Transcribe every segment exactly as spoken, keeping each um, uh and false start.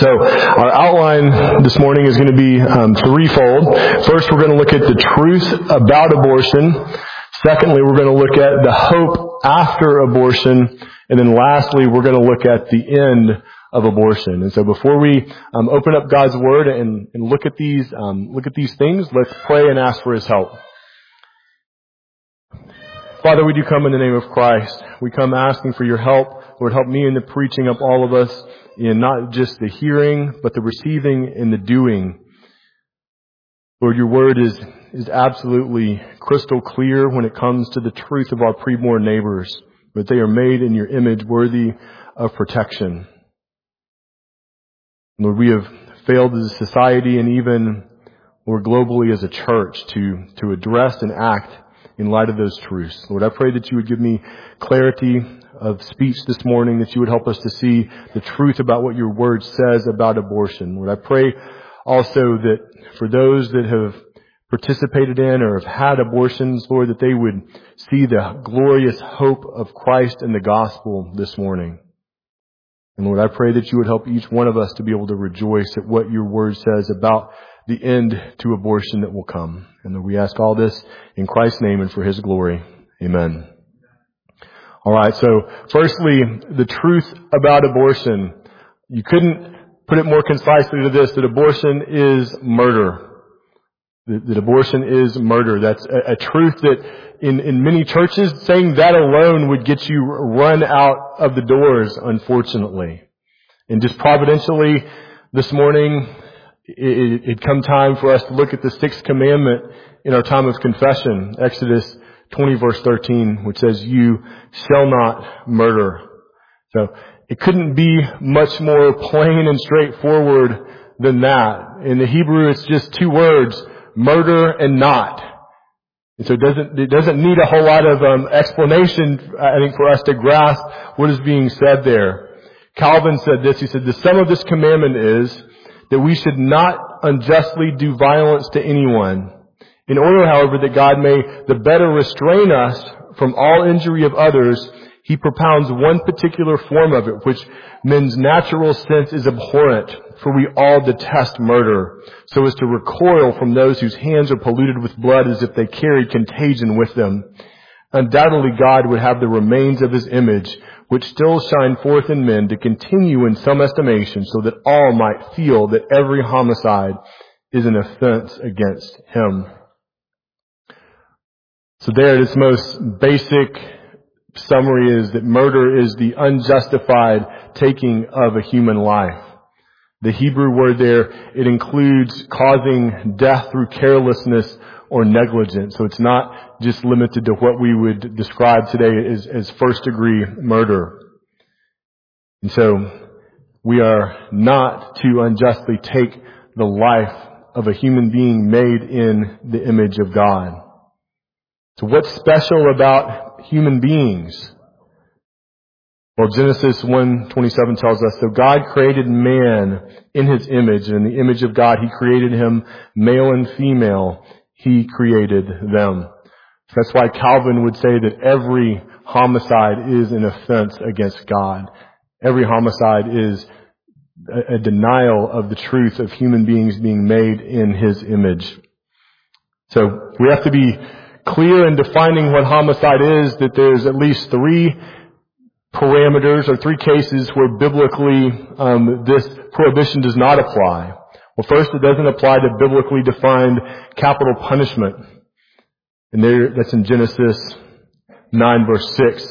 So our outline this morning is going to be um, threefold. First, we're going to look at the truth about abortion. Secondly, we're going to look at the hope after abortion. And then lastly, we're going to look at the end of abortion. And so before we um, open up God's Word and, and look at these um, look at these things, let's pray and ask for His help. Father, we do come in the name of Christ. We come asking for your help. Lord, help me in the preaching of all of us, in not just the hearing, but the receiving and the doing. Lord, your word is, is absolutely crystal clear when it comes to the truth of our preborn neighbors, that they are made in your image, worthy of protection. Lord, we have failed as a society and even, Lord, globally as a church to, to address and act in light of those truths. Lord, I pray that you would give me clarity of speech this morning, that you would help us to see the truth about what your word says about abortion. Lord, I pray also that for those that have participated in or have had abortions, Lord, that they would see the glorious hope of Christ and the gospel this morning. And Lord, I pray that you would help each one of us to be able to rejoice at what your word says about the end to abortion that will come. And Lord, we ask all this in Christ's name and for his glory. Amen. All right, so firstly, the truth about abortion. You couldn't put it more concisely to this, that abortion is murder. That, that abortion is murder. That's a, a truth that in, in many churches, saying that alone would get you run out of the doors, unfortunately. And just providentially, this morning, it, it, it come time for us to look at the sixth commandment in our time of confession, Exodus twenty verse thirteen, which says, you shall not murder. So it couldn't be much more plain and straightforward than that. In the Hebrew, it's just two words, murder and not. And so it doesn't, it doesn't need a whole lot of um, explanation, I think, for us to grasp what is being said there. Calvin said this, he said, the sum of this commandment is that we should not unjustly do violence to anyone. In order, however, that God may the better restrain us from all injury of others, he propounds one particular form of it, which men's natural sense is abhorrent, for we all detest murder, so as to recoil from those whose hands are polluted with blood as if they carried contagion with them. Undoubtedly, God would have the remains of his image, which still shine forth in men, to continue in some estimation, so that all might feel that every homicide is an offense against him. So there, its most basic summary is that murder is the unjustified taking of a human life. The Hebrew word there, it includes causing death through carelessness or negligence. So it's not just limited to what we would describe today as, as first degree murder. And so we are not to unjustly take the life of a human being made in the image of God. So what's special about human beings? Well, Genesis one twenty-seven tells us, so God created man in his image, and in the image of God he created him, male and female, he created them. That's why Calvin would say that every homicide is an offense against God. Every homicide is a, a denial of the truth of human beings being made in his image. So we have to be clear in defining what homicide is, that there's at least three parameters or three cases where biblically um, this prohibition does not apply. Well, first, it doesn't apply to biblically defined capital punishment. And there, that's in Genesis nine verse six.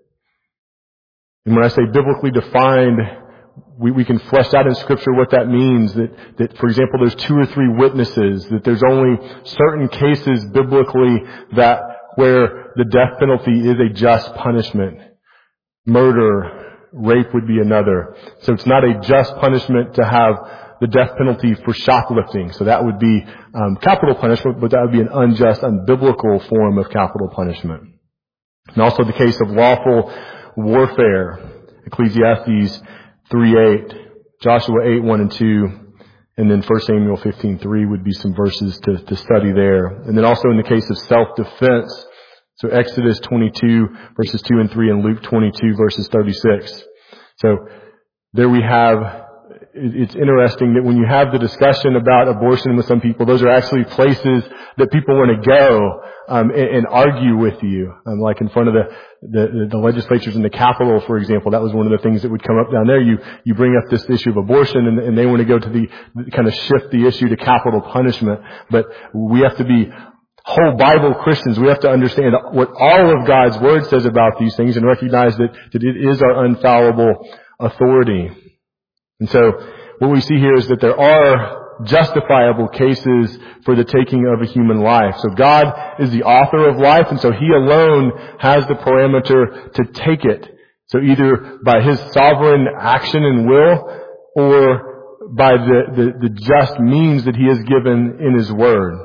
And when I say biblically defined, we, we can flesh out in Scripture what that means. That, that, for example, there's two or three witnesses. That there's only certain cases biblically that where the death penalty is a just punishment. Murder, rape would be another. So it's not a just punishment to have the death penalty for shoplifting. So that would be um, capital punishment, but that would be an unjust, unbiblical form of capital punishment. And also the case of lawful warfare. Ecclesiastes three eight, Joshua eight one and two, and then First Samuel fifteen three would be some verses to, to study there. And then also in the case of self-defense, so Exodus twenty-two verses two and three and Luke twenty-two verses thirty-six. So there we have it's interesting that when you have the discussion about abortion with some people, those are actually places that people want to go um, and, and argue with you. Um, like in front of the, the the legislatures in the Capitol, for example, that was one of the things that would come up down there. You you bring up this issue of abortion, and, and they want to go to the kind of shift the issue to capital punishment. But we have to be whole Bible Christians. We have to understand what all of God's Word says about these things and recognize that, that it is our infallible authority. And so what we see here is that there are justifiable cases for the taking of a human life. So God is the author of life, and so He alone has the parameter to take it. So either by His sovereign action and will, or by the, the, the just means that He has given in His Word.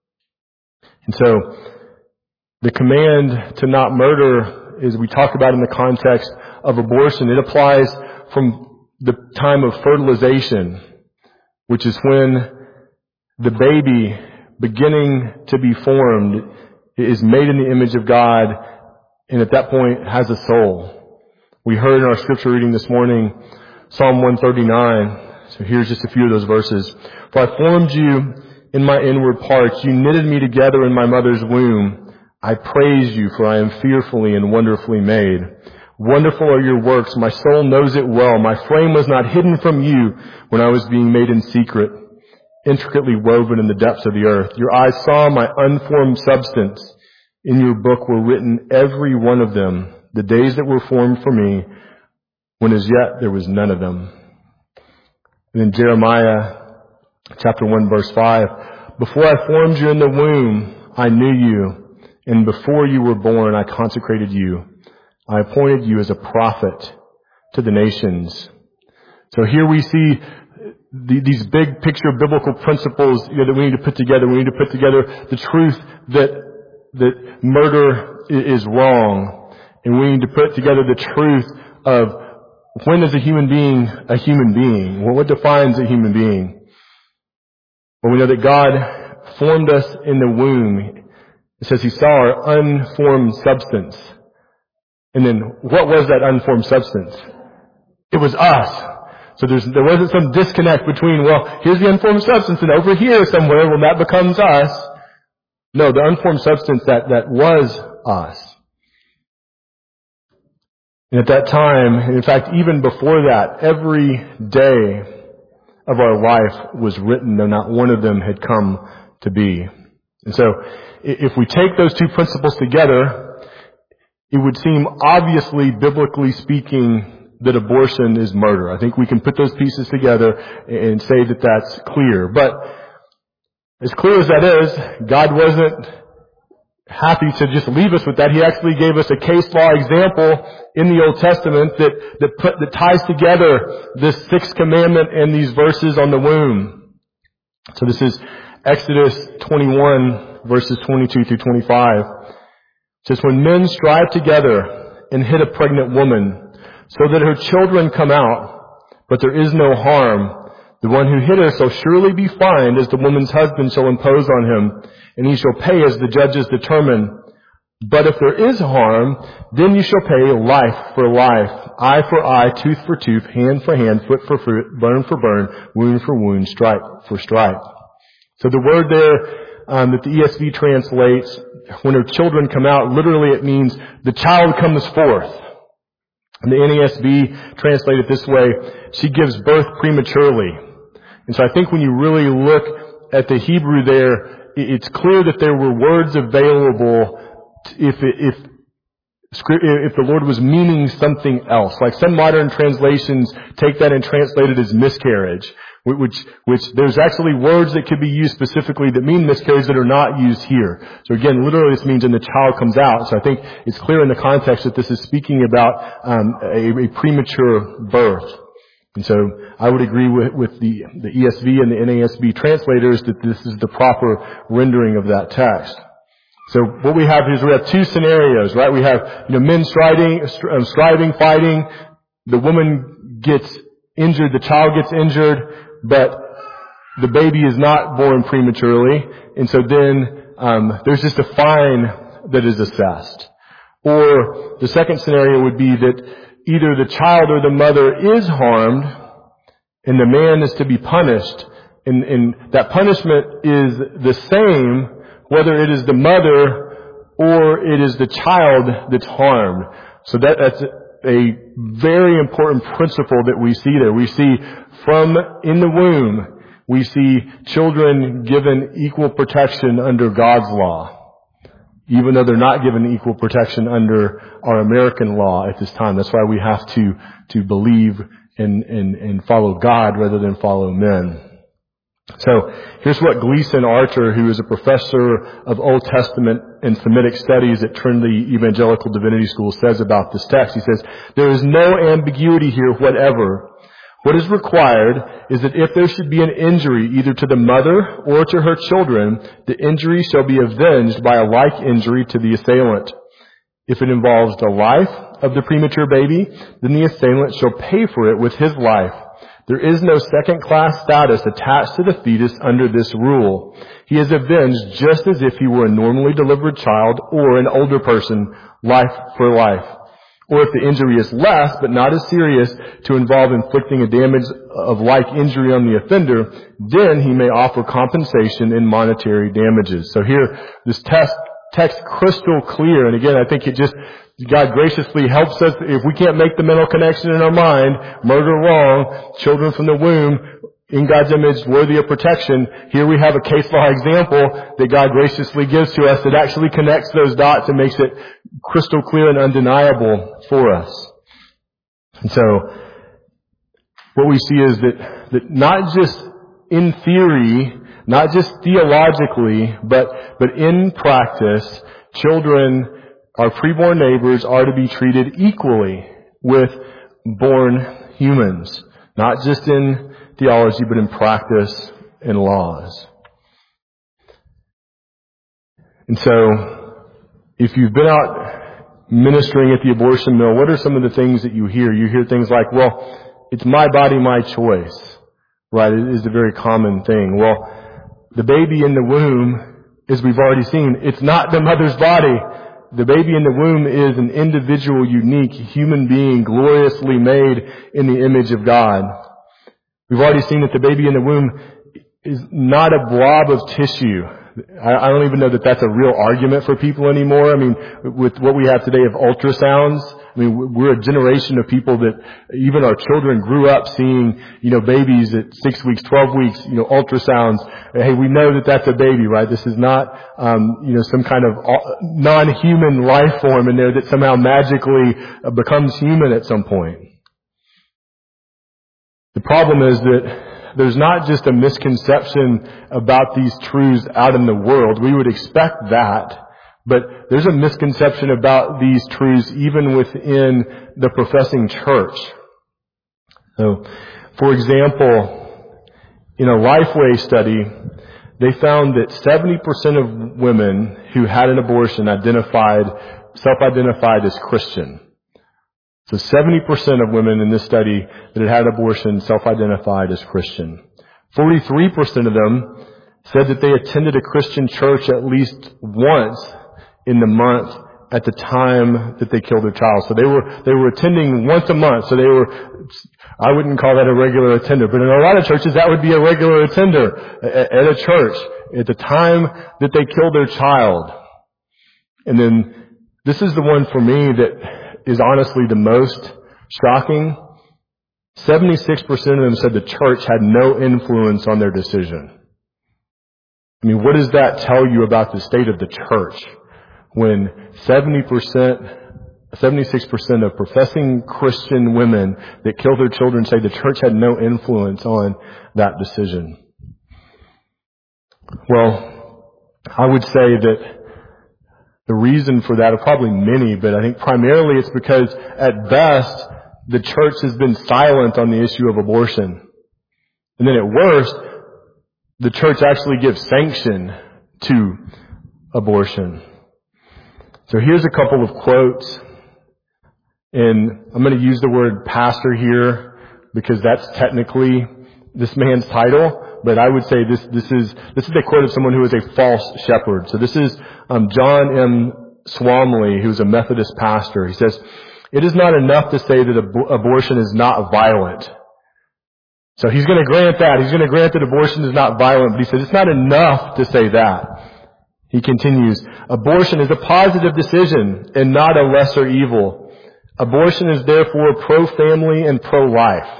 And so the command to not murder, as we talk about in the context of abortion, it applies from the time of fertilization, which is when the baby beginning to be formed is made in the image of God, and at that point has a soul. We heard in our scripture reading this morning, Psalm one thirty-nine. So here's just a few of those verses. For I formed you in my inward parts. You knitted me together in my mother's womb. I praise you, for I am fearfully and wonderfully made. Wonderful are your works. My soul knows it well. My frame was not hidden from you when I was being made in secret, intricately woven in the depths of the earth. Your eyes saw my unformed substance. In your book were written every one of them, the days that were formed for me, when as yet there was none of them. And in Jeremiah chapter one, verse five, before I formed you in the womb, I knew you, and before you were born, I consecrated you. I appointed you as a prophet to the nations. So here we see the, these big picture biblical principles, you know, that we need to put together. We need to put together the truth that that murder is wrong, and we need to put together the truth of when is a human being a human being? Well, what defines a human being? Well, we know that God formed us in the womb. It says He saw our unformed substance. And then what was that unformed substance? It was us. So there's, there wasn't some disconnect between, well, here's the unformed substance and over here somewhere, well, that becomes us. No, the unformed substance, that, that was us. And at that time, and in fact, even before that, every day of our life was written, though not one of them had come to be. And so, if we take those two principles together, it would seem obviously, biblically speaking, that abortion is murder. I think we can put those pieces together and say that that's clear. But as clear as that is, God wasn't happy to just leave us with that. He actually gave us a case law example in the Old Testament that that, put, that ties together this sixth commandment and these verses on the womb. So this is Exodus twenty-one, verses twenty-two through twenty-five. It says, when men strive together and hit a pregnant woman so that her children come out, but there is no harm, the one who hit her shall surely be fined, as the woman's husband shall impose on him, and he shall pay as the judges determine. But if there is harm, then you shall pay life for life, eye for eye, tooth for tooth, hand for hand, foot for foot, burn for burn, wound for wound, stripe for stripe. So the word there um, that the E S V translates, when her children come out, literally it means the child comes forth. And the N A S B translated it this way, she gives birth prematurely. And so I think when you really look at the Hebrew there, it's clear that there were words available if if if the Lord was meaning something else. Like some modern translations take that and translate it as miscarriage, which which there's actually words that could be used specifically that mean miscarriage that are not used here. So again, literally this means when the child comes out. So I think it's clear in the context that this is speaking about um, a, a premature birth. And so I would agree with, with the, the E S V and the N A S B translators that this is the proper rendering of that text. So what we have is we have two scenarios, right? We have, you know, men striving, striving, fighting. The woman gets injured, the child gets injured, but the baby is not born prematurely. And so then um, there's just a fine that is assessed. Or the second scenario would be that either the child or the mother is harmed, and the man is to be punished. And, and that punishment is the same whether it is the mother or it is the child that's harmed. So that, that's a very important principle that we see there. We see from in the womb, we see children given equal protection under God's law, even though they're not given equal protection under our American law at this time. That's why we have to, to believe and, and, and follow God rather than follow men. So here's what Gleason Archer, who is a professor of Old Testament and Semitic studies at Trinity Evangelical Divinity School, says about this text. He says, there is no ambiguity here whatever. What is required is that if there should be an injury either to the mother or to her children, the injury shall be avenged by a like injury to the assailant. If it involves the life of the premature baby, then the assailant shall pay for it with his life. There is no second-class status attached to the fetus under this rule. He is avenged just as if he were a normally delivered child or an older person, life for life. Or if the injury is less, but not as serious, to involve inflicting a damage of like injury on the offender, then he may offer compensation in monetary damages. So here, this text, text crystal clear, and again, I think it just, God graciously helps us. If we can't make the mental connection in our mind, murder wrong, children from the womb, in God's image, worthy of protection, here we have a case law example that God graciously gives to us that actually connects those dots and makes it crystal clear and undeniable for us. And so, what we see is that, that not just in theory, not just theologically, but, but in practice, children, our preborn neighbors, are to be treated equally with born humans. Not just in theology, but in practice and laws. And so, if you've been out ministering at the abortion mill, what are some of the things that you hear? You hear things like, well, it's my body, my choice. Right? It is a very common thing. Well, the baby in the womb, as we've already seen, it's not the mother's body. The baby in the womb is an individual, unique human being, gloriously made in the image of God. We've already seen that the baby in the womb is not a blob of tissue. I don't even know that that's a real argument for people anymore. I mean, with what we have today of ultrasounds, I mean, we're a generation of people that even our children grew up seeing, you know, babies at six weeks, twelve weeks, you know, ultrasounds. Hey, we know that that's a baby, right? This is not, um, you know, some kind of non-human life form in there that somehow magically becomes human at some point. The problem is that there's not just a misconception about these truths out in the world. We would expect that. But there's a misconception about these truths even within the professing church. So, for example, in a Lifeway study, they found that seventy percent of women who had an abortion identified, self-identified as Christian. So seventy percent of women in this study that had had abortion self-identified as Christian. forty-three percent of them said that they attended a Christian church at least once in the month at the time that they killed their child. So they were, they were attending once a month. So they were, I wouldn't call that a regular attender, but in a lot of churches that would be a regular attender at, at a church at the time that they killed their child. And then this is the one for me that is honestly the most shocking. seventy-six percent of them said the church had no influence on their decision. I mean, what does that tell you about the state of the church when seventy percent, seventy-six percent of professing Christian women that kill their children say the church had no influence on that decision? Well, I would say that the reason for that are probably many, but I think primarily it's because at best the church has been silent on the issue of abortion. And then at worst, the church actually gives sanction to abortion. So here's a couple of quotes, and I'm going to use the word pastor here because that's technically this man's title. But I would say this, this is, this is a quote of someone who is a false shepherd. So this is, um, John M. Swamley, who's a Methodist pastor. He says, "It is not enough to say that ab- abortion is not violent. So he's going to grant that. He's going to grant that abortion is not violent, but he says it's not enough to say that. He continues, abortion is a positive decision and not a lesser evil. Abortion is therefore pro-family and pro-life.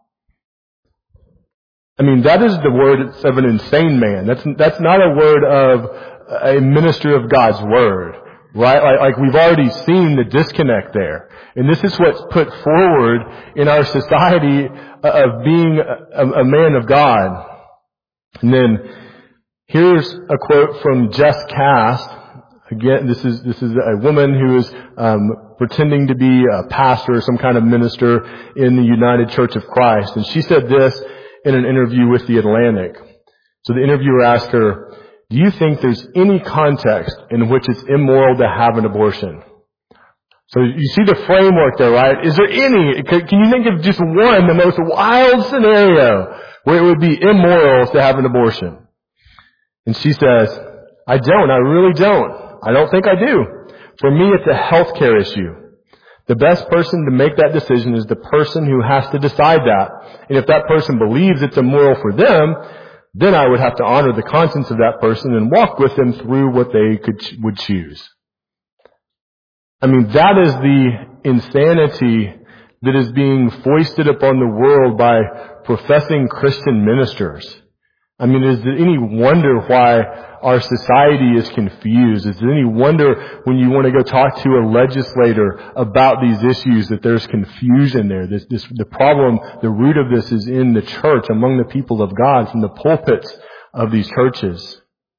I mean, that is the word of an insane man. That's, that's not a word of a minister of God's word, right? Like, like we've already seen the disconnect there. And this is what's put forward in our society of being a, a man of God. And then here's a quote from Jess Cast. Again, this is this is a woman who is um, pretending to be a pastor or some kind of minister in the United Church of Christ. And she said this in an interview with The Atlantic. So the interviewer asked her, do you think there's any context in which it's immoral to have an abortion? So you see the framework there, right? Is there any, can you think of just one, the most wild scenario where it would be immoral to have an abortion? And she says, I don't, I really don't. I don't think I do. For me, it's a healthcare issue. The best person to make that decision is the person who has to decide that. And if that person believes it's immoral for them, then I would have to honor the conscience of that person and walk with them through what they could would choose. I mean, that is the insanity that is being foisted upon the world by professing Christian ministers. I mean, is it any wonder why our society is confused? Is it any wonder when you want to go talk to a legislator about these issues that there's confusion there? This, this, the problem, the root of this is in the church, among the people of God, from the pulpits of these churches.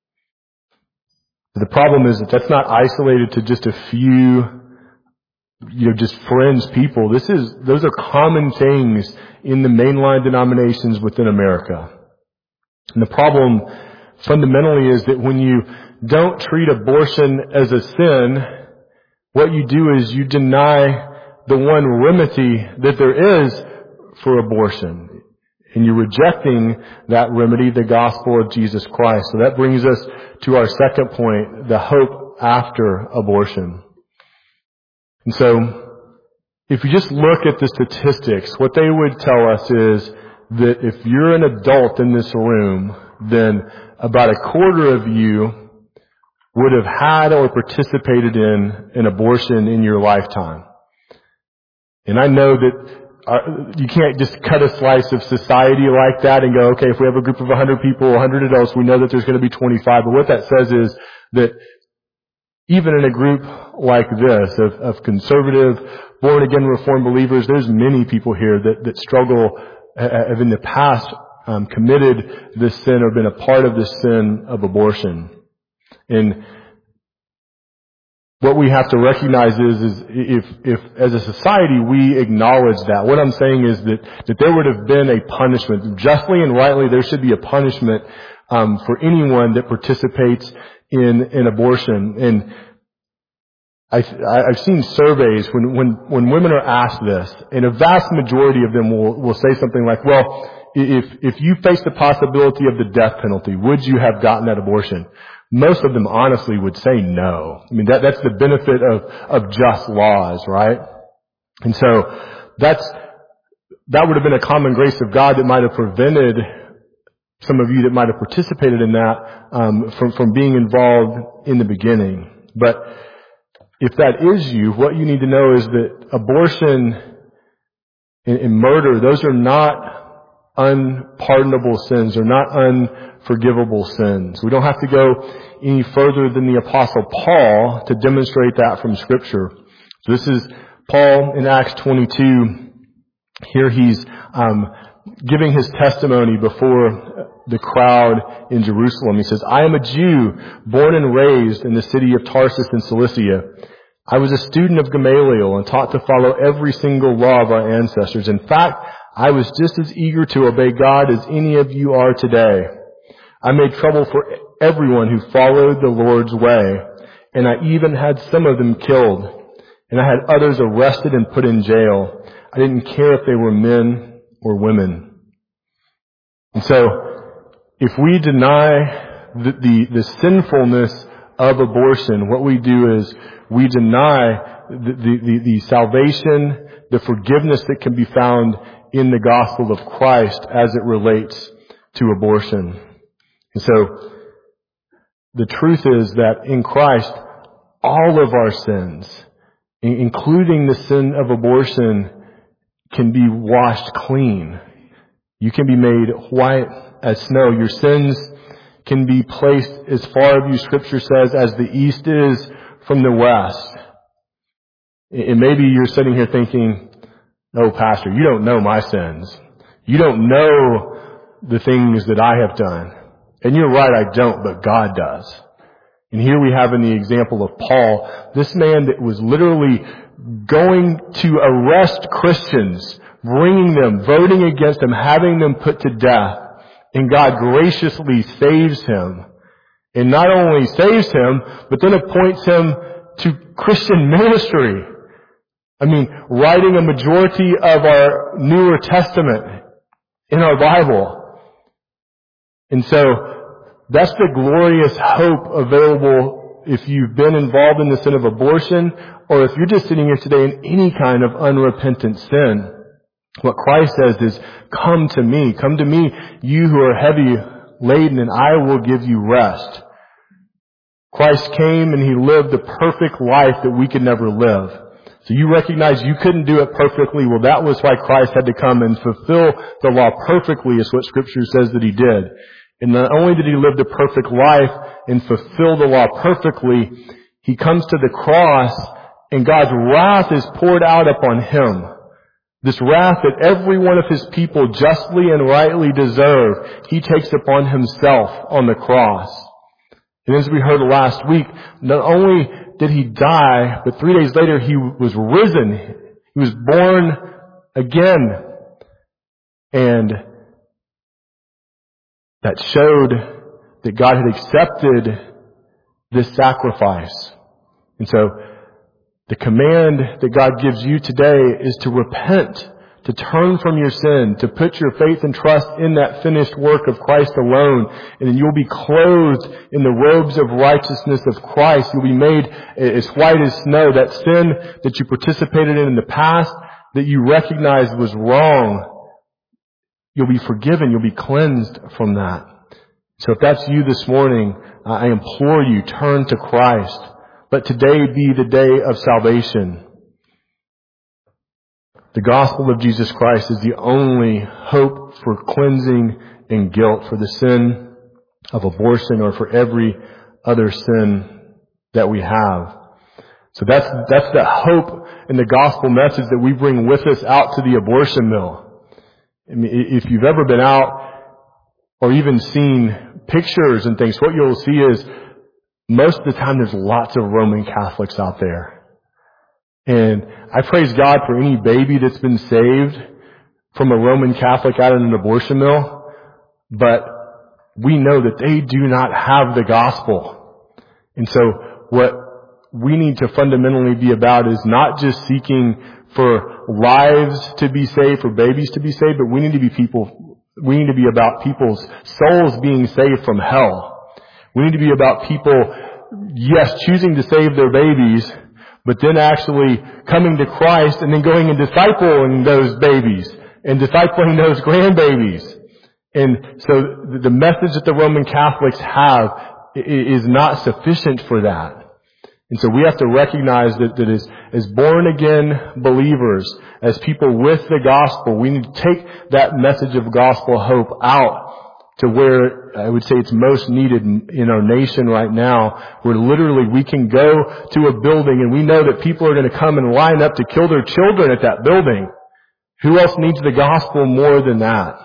The problem is that that's not isolated to just a few, you know, just fringe people. This is, those are common things in the mainline denominations within America. And the problem fundamentally is that when you don't treat abortion as a sin, what you do is you deny the one remedy that there is for abortion. And you're rejecting that remedy, the gospel of Jesus Christ. So that brings us to our second point, the hope after abortion. And so, if you just look at the statistics, what they would tell us is that if you're an adult in this room, then about a quarter of you would have had or participated in an abortion in your lifetime. And I know that uh, you can't just cut a slice of society like that and go, okay, if we have a group of one hundred people, one hundred adults, we know that there's going to be twenty-five. But what that says is that even in a group like this of, of conservative, born-again Reformed believers, there's many people here that, that struggle, have in the past um, committed this sin or been a part of this sin of abortion. And what we have to recognize is, is if, if as a society we acknowledge that, what I'm saying is that, that there would have been a punishment. Justly and rightly, there should be a punishment um, for anyone that participates in an abortion. And I, I've seen surveys when, when, when women are asked this, and a vast majority of them will, will say something like, well, if, if you face the possibility of the death penalty, would you have gotten that abortion? Most of them honestly would say no. I mean, that, that's the benefit of, of just laws, right? And so that's, that would have been a common grace of God that might have prevented some of you that might have participated in that um, from, from being involved in the beginning. But if that is you, what you need to know is that abortion and, and murder, those are not unpardonable sins. They're not unforgivable sins. We don't have to go any further than the Apostle Paul to demonstrate that from Scripture. So this is Paul in Acts twenty-two. Here he's um, giving his testimony before the crowd in Jerusalem. He says, I am a Jew, born and raised in the city of Tarsus in Cilicia. I was a student of Gamaliel and taught to follow every single law of our ancestors. In fact, I was just as eager to obey God as any of you are today. I made trouble for everyone who followed the Lord's way, and I even had some of them killed, and I had others arrested and put in jail. I didn't care if they were men or women. And so, if we deny the, the, the sinfulness of abortion, what we do is we deny the, the, the, the salvation, the forgiveness that can be found in the gospel of Christ as it relates to abortion. And so, the truth is that in Christ, all of our sins, including the sin of abortion, can be washed clean. You can be made white as snow. Your sins can be placed as far of you, Scripture says, as the east is from the west. And maybe you're sitting here thinking, oh, Pastor, you don't know my sins. You don't know the things that I have done. And you're right, I don't, but God does. And here we have in the example of Paul, this man that was literally going to arrest Christians, bringing them, voting against them, having them put to death. And God graciously saves him. And not only saves him, but then appoints him to Christian ministry. I mean, writing a majority of our Newer Testament in our Bible. And so, that's the glorious hope available if you've been involved in the sin of abortion, or if you're just sitting here today in any kind of unrepentant sin. What Christ says is, come to me, come to me, you who are heavy laden, and I will give you rest. Christ came and He lived the perfect life that we could never live. So you recognize you couldn't do it perfectly. Well, that was why Christ had to come and fulfill the law perfectly, is what Scripture says that He did. And not only did He live the perfect life and fulfill the law perfectly, He comes to the cross and God's wrath is poured out upon Him. This wrath that every one of His people justly and rightly deserve, He takes upon Himself on the cross. And as we heard last week, not only did He die, but three days later He was risen. He was born again. And that showed that God had accepted this sacrifice. And so, the command that God gives you today is to repent, to turn from your sin, to put your faith and trust in that finished work of Christ alone, and then you'll be clothed in the robes of righteousness of Christ. You'll be made as white as snow. That sin that you participated in in the past, that you recognized was wrong, you'll be forgiven. You'll be cleansed from that. So if that's you this morning, I implore you, turn to Christ. Let today be the day of salvation. The gospel of Jesus Christ is the only hope for cleansing and guilt for the sin of abortion or for every other sin that we have. So that's, that's the hope and the gospel message that we bring with us out to the abortion mill. I mean, if you've ever been out or even seen pictures and things, what you'll see is most of the time there's lots of Roman Catholics out there. And I praise God for any baby that's been saved from a Roman Catholic out in an abortion mill. But we know that they do not have the gospel. And so what we need to fundamentally be about is not just seeking for lives to be saved, for babies to be saved, but we need to be people, we need to be about people's souls being saved from hell. We need to be about people, yes, choosing to save their babies, but then actually coming to Christ and then going and discipling those babies and discipling those grandbabies. And so the message that the Roman Catholics have is not sufficient for that. And so we have to recognize that, that as, as born-again believers, as people with the gospel, we need to take that message of gospel hope out to where I would say it's most needed in our nation right now, where literally we can go to a building and we know that people are going to come and line up to kill their children at that building. Who else needs the gospel more than that?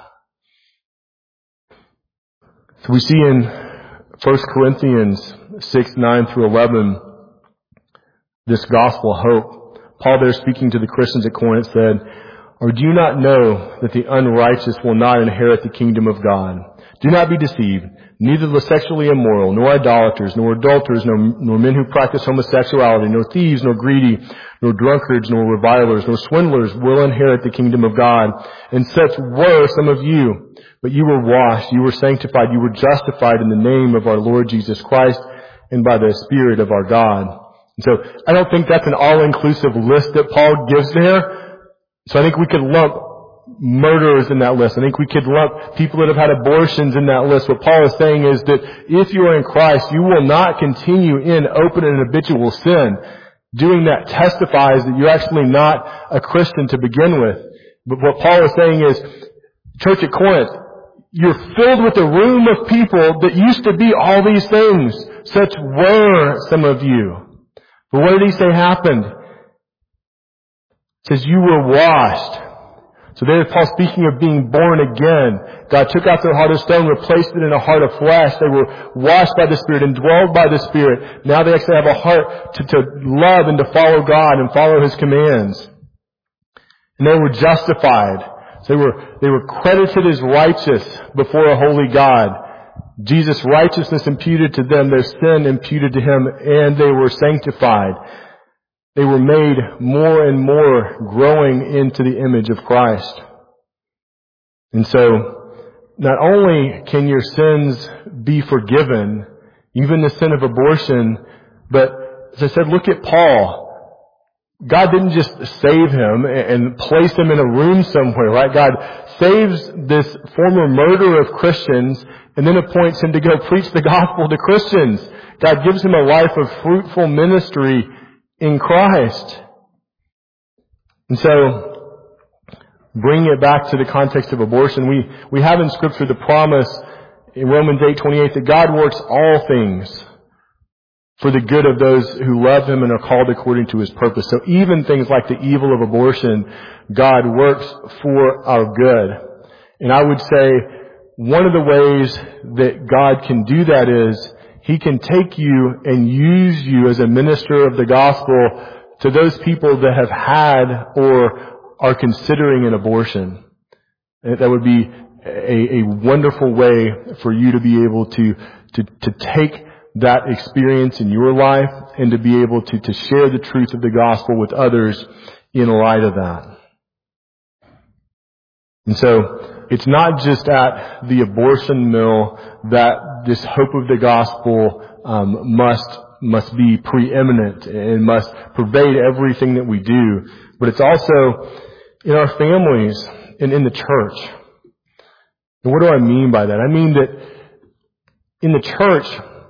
So we see in First Corinthians six, nine through eleven, this gospel hope. Paul there speaking to the Christians at Corinth said, "Or do you not know that the unrighteous will not inherit the kingdom of God? Do not be deceived. Neither the sexually immoral, nor idolaters, nor adulterers, nor, nor men who practice homosexuality, nor thieves, nor greedy, nor drunkards, nor revilers, nor swindlers will inherit the kingdom of God. And such were some of you. But you were washed, you were sanctified, you were justified in the name of our Lord Jesus Christ and by the Spirit of our God." And so I don't think that's an all-inclusive list that Paul gives there. So I think we could lump murderers in that list. I think we could lump people that have had abortions in that list. What Paul is saying is that if you are in Christ, you will not continue in open and habitual sin. Doing that testifies that you're actually not a Christian to begin with. But what Paul is saying is, church at Corinth, you're filled with a room of people that used to be all these things. Such were some of you. But what did he say happened? It says you were washed. So there Paul speaking of being born again. God took out their heart of stone, replaced it in a heart of flesh. They were washed by the Spirit and dwelled by the Spirit. Now they actually have a heart to, to love and to follow God and follow His commands. And they were justified. So they were, they were credited as righteous before a holy God. Jesus' righteousness imputed to them, their sin imputed to Him, and they were sanctified. They were made more and more growing into the image of Christ. And so, not only can your sins be forgiven, even the sin of abortion, but as I said, look at Paul. God didn't just save him and place him in a room somewhere, right? God saves this former murderer of Christians and then appoints him to go preach the gospel to Christians. God gives him a life of fruitful ministry in Christ. And so, bringing it back to the context of abortion, we, we have in Scripture the promise in Romans eight twenty-eight that God works all things for the good of those who love Him and are called according to His purpose. So even things like the evil of abortion, God works for our good. And I would say one of the ways that God can do that is He can take you and use you as a minister of the gospel to those people that have had or are considering an abortion. That would be a, a wonderful way for you to be able to, to, to take that experience in your life and to be able to, to share the truth of the gospel with others in light of that. And so, it's not just at the abortion mill that this hope of the gospel um, must must be preeminent and must pervade everything that we do, but it's also in our families and in the church. And what do I mean by that? I mean that in the church,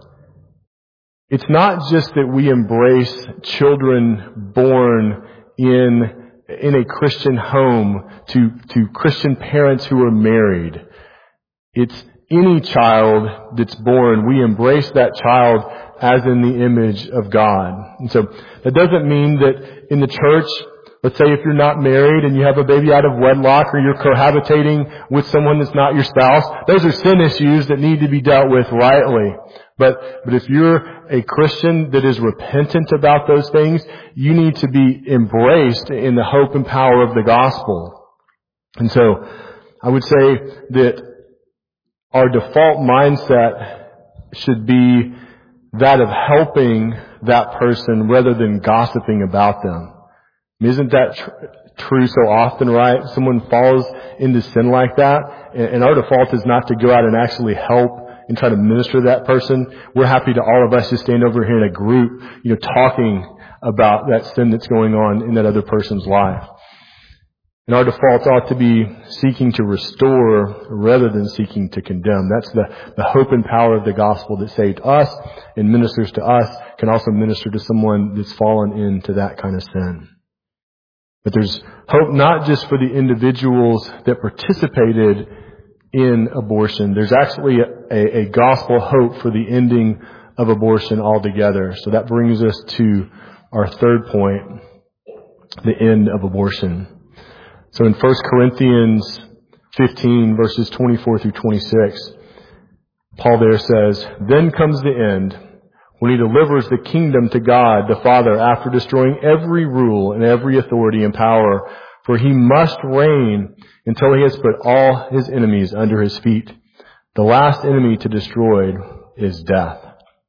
it's not just that we embrace children born in in a Christian home to, to Christian parents who are married. It's any child that's born, we embrace that child as in the image of God. And so that doesn't mean that in the church, let's say if you're not married and you have a baby out of wedlock or you're cohabitating with someone that's not your spouse, those are sin issues that need to be dealt with rightly. But, but if you're a Christian that is repentant about those things, you need to be embraced in the hope and power of the gospel. And so, I would say that our default mindset should be that of helping that person rather than gossiping about them. Isn't that tr- true so often, right? Someone falls into sin like that, and, and our default is not to go out and actually help and try to minister to that person. We're happy to all of us just stand over here in a group, you know, talking about that sin that's going on in that other person's life. And our default ought to be seeking to restore rather than seeking to condemn. That's the, the hope and power of the gospel that saved us and ministers to us, can also minister to someone that's fallen into that kind of sin. But there's hope not just for the individuals that participated in abortion. There's actually a, a gospel hope for the ending of abortion altogether. So that brings us to our third point, the end of abortion. So in First Corinthians fifteen, verses twenty-four through twenty-six, Paul there says, "Then comes the end, when He delivers the kingdom to God the Father after destroying every rule and every authority and power. For He must reign until He has put all His enemies under His feet. The last enemy to destroy is death."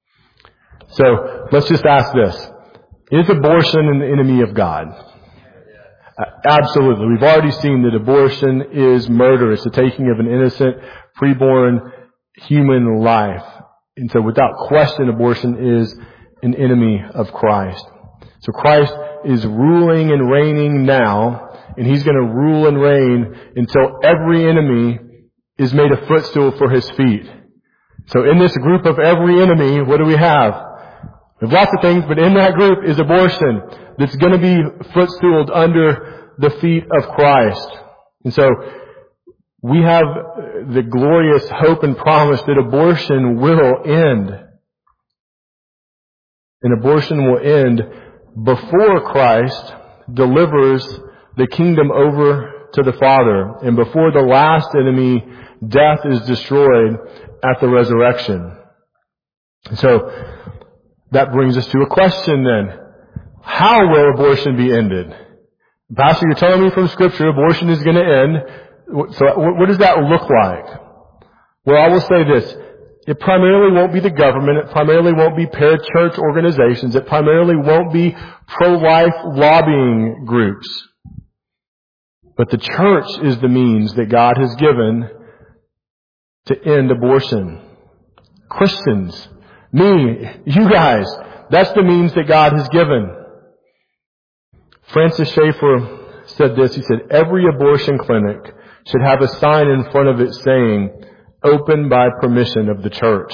So, let's just ask this. Is abortion an enemy of God? Uh, absolutely. We've already seen that abortion is murder. It's the taking of an innocent, preborn human life. And so without question, abortion is an enemy of Christ. So Christ is ruling and reigning now, and He's going to rule and reign until every enemy is made a footstool for His feet. So in this group of every enemy, what do we have? We have lots of things, but in that group is abortion that's going to be footstooled under the feet of Christ. And so we have the glorious hope and promise that abortion will end. And abortion will end before Christ delivers the kingdom over to the Father and before the last enemy, death, is destroyed at the resurrection. So that brings us to a question then. How will abortion be ended? Pastor, you're telling me from Scripture abortion is going to end. So what does that look like? Well, I will say this. It primarily won't be the government. It primarily won't be parachurch organizations. It primarily won't be pro-life lobbying groups. But the church is the means that God has given to end abortion. Christians, me, you guys, that's the means that God has given. Francis Schaeffer said this. He said, every abortion clinic should have a sign in front of it saying, open by permission of the church.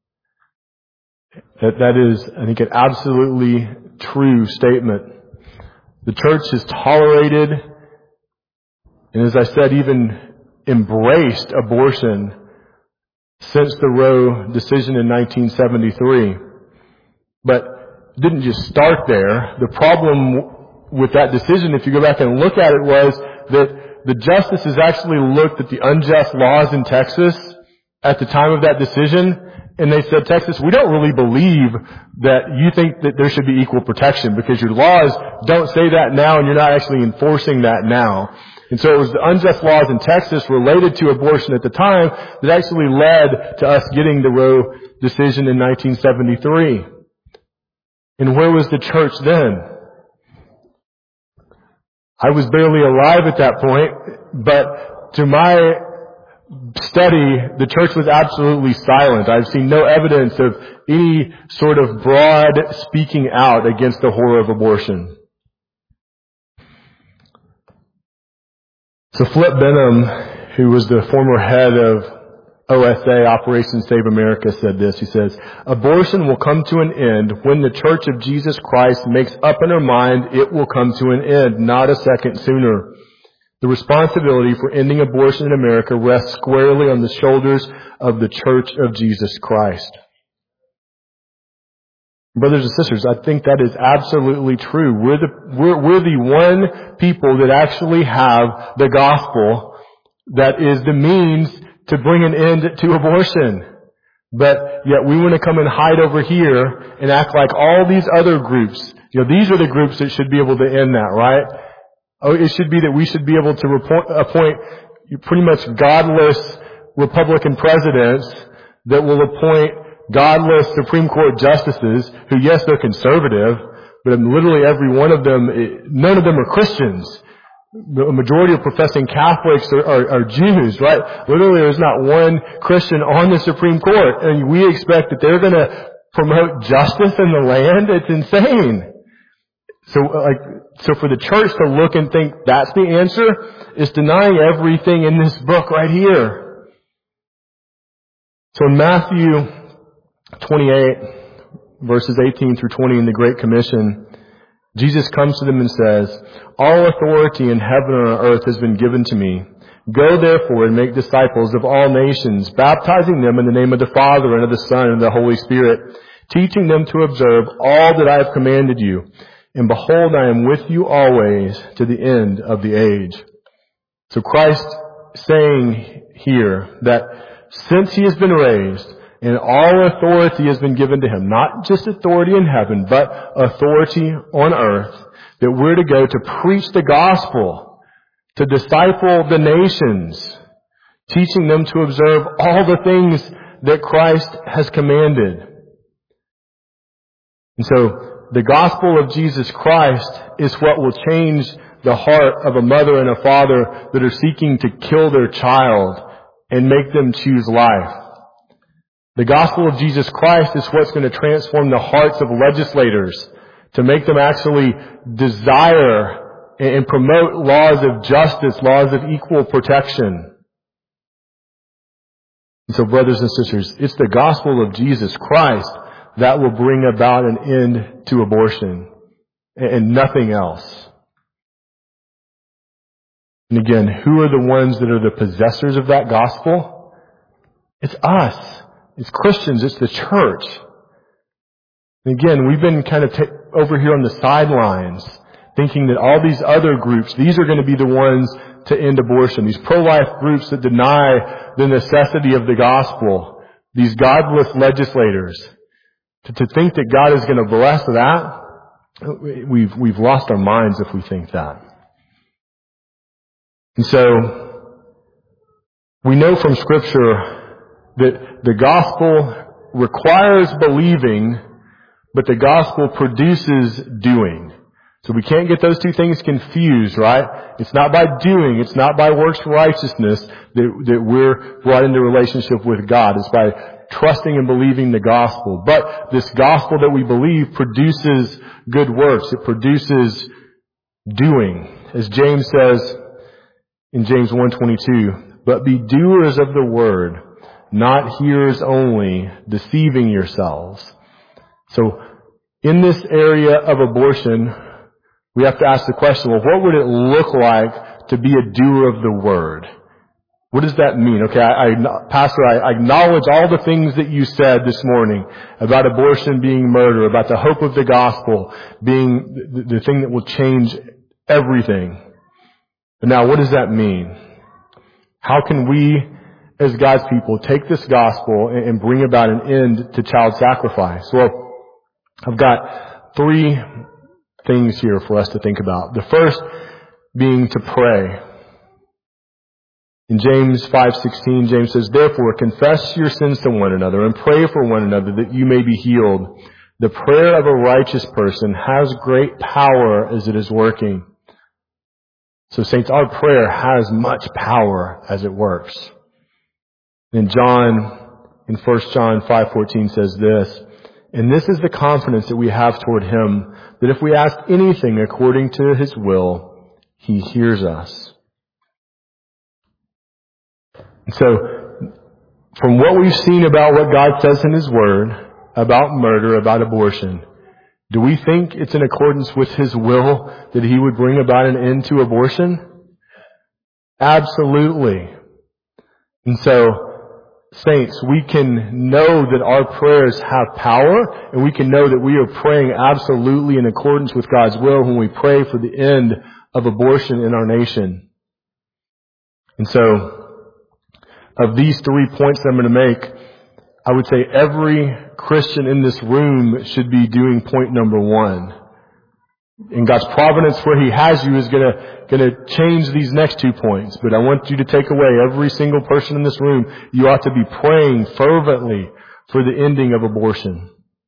That, that is, I think, an absolutely true statement. The church has tolerated, and as I said, even embraced abortion since the Roe decision in nineteen seventy-three. But it didn't just start there. The problem with that decision, if you go back and look at it, was that the justices actually looked at the unjust laws in Texas at the time of that decision, and they said, Texas, we don't really believe that you think that there should be equal protection because your laws don't say that now and you're not actually enforcing that now. And so it was the unjust laws in Texas related to abortion at the time that actually led to us getting the Roe decision in nineteen seventy-three. And where was the church then? I was barely alive at that point, but to my study, the church was absolutely silent. I've seen no evidence of any sort of broad speaking out against the horror of abortion. So Flip Benham, who was the former head of O S A, Operation Save America, said this. He says, abortion will come to an end when the Church of Jesus Christ makes up in her mind it will come to an end, not a second sooner. The responsibility for ending abortion in America rests squarely on the shoulders of the Church of Jesus Christ. Brothers and sisters, I think that is absolutely true. We're the, we're, we're the one people that actually have the gospel that is the means to bring an end to abortion. But yet we want to come and hide over here and act like all these other groups. You know, these are the groups that should be able to end that, right? Oh, it should be that we should be able to report, appoint pretty much godless Republican presidents that will appoint godless Supreme Court justices who, yes, they're conservative, but literally every one of them, none of them are Christians. The majority of professing Catholics are, are, are Jews, right? Literally there's not one Christian on the Supreme Court, and we expect that they're going to promote justice in the land. It's insane. So, like, so for the church to look and think that's the answer is denying everything in this book right here. So in Matthew twenty-eight, verses eighteen through twenty in the Great Commission, Jesus comes to them and says, all authority in heaven and on earth has been given to me. Go therefore and make disciples of all nations, baptizing them in the name of the Father and of the Son and of the Holy Spirit, teaching them to observe all that I have commanded you. And behold, I am with you always to the end of the age. So Christ saying here that since He has been raised and all authority has been given to Him, not just authority in heaven, but authority on earth, that we're to go to preach the gospel, to disciple the nations, teaching them to observe all the things that Christ has commanded. And so the gospel of Jesus Christ is what will change the heart of a mother and a father that are seeking to kill their child and make them choose life. The gospel of Jesus Christ is what's going to transform the hearts of legislators to make them actually desire and promote laws of justice, laws of equal protection. And so, brothers and sisters, it's the gospel of Jesus Christ that will bring about an end to abortion and nothing else. And again, who are the ones that are the possessors of that gospel? It's us. It's Christians. It's the church. And again, we've been kind of t- over here on the sidelines thinking that all these other groups, these are going to be the ones to end abortion. These pro-life groups that deny the necessity of the gospel. These godless legislators. To, to think that God is going to bless that, we've, we've lost our minds if we think that. And so, we know from Scripture that the gospel requires believing, but the gospel produces doing. So we can't get those two things confused, right? It's not by doing, it's not by works righteousness that, that we're brought into relationship with God. It's by trusting and believing the gospel. But this gospel that we believe produces good works. It produces doing. As James says in James one twenty-two, but be doers of the word, not hearers only, deceiving yourselves. So in this area of abortion, we have to ask the question, well, what would it look like to be a doer of the word? What does that mean? Okay, I, I, Pastor, I, I acknowledge all the things that you said this morning about abortion being murder, about the hope of the gospel being the, the thing that will change everything. But now, what does that mean? How can we, as God's people, take this gospel and, and bring about an end to child sacrifice? Well, I've got three things here for us to think about. The first being to pray. In James five sixteen, James says, therefore, confess your sins to one another and pray for one another that you may be healed. The prayer of a righteous person has great power as it is working. So, saints, our prayer has much power as it works. And John, in First John five fourteen says this, and this is the confidence that we have toward Him, that if we ask anything according to His will, He hears us. And so, from what we've seen about what God says in His Word, about murder, about abortion, do we think it's in accordance with His will that He would bring about an end to abortion? Absolutely. And so, saints, we can know that our prayers have power, and we can know that we are praying absolutely in accordance with God's will when we pray for the end of abortion in our nation. And so, of these three points that I'm going to make, I would say every Christian in this room should be doing point number one. In God's providence, where He has you, is going to going to change these next two points. But I want you to take away, every single person in this room, you ought to be praying fervently for the ending of abortion.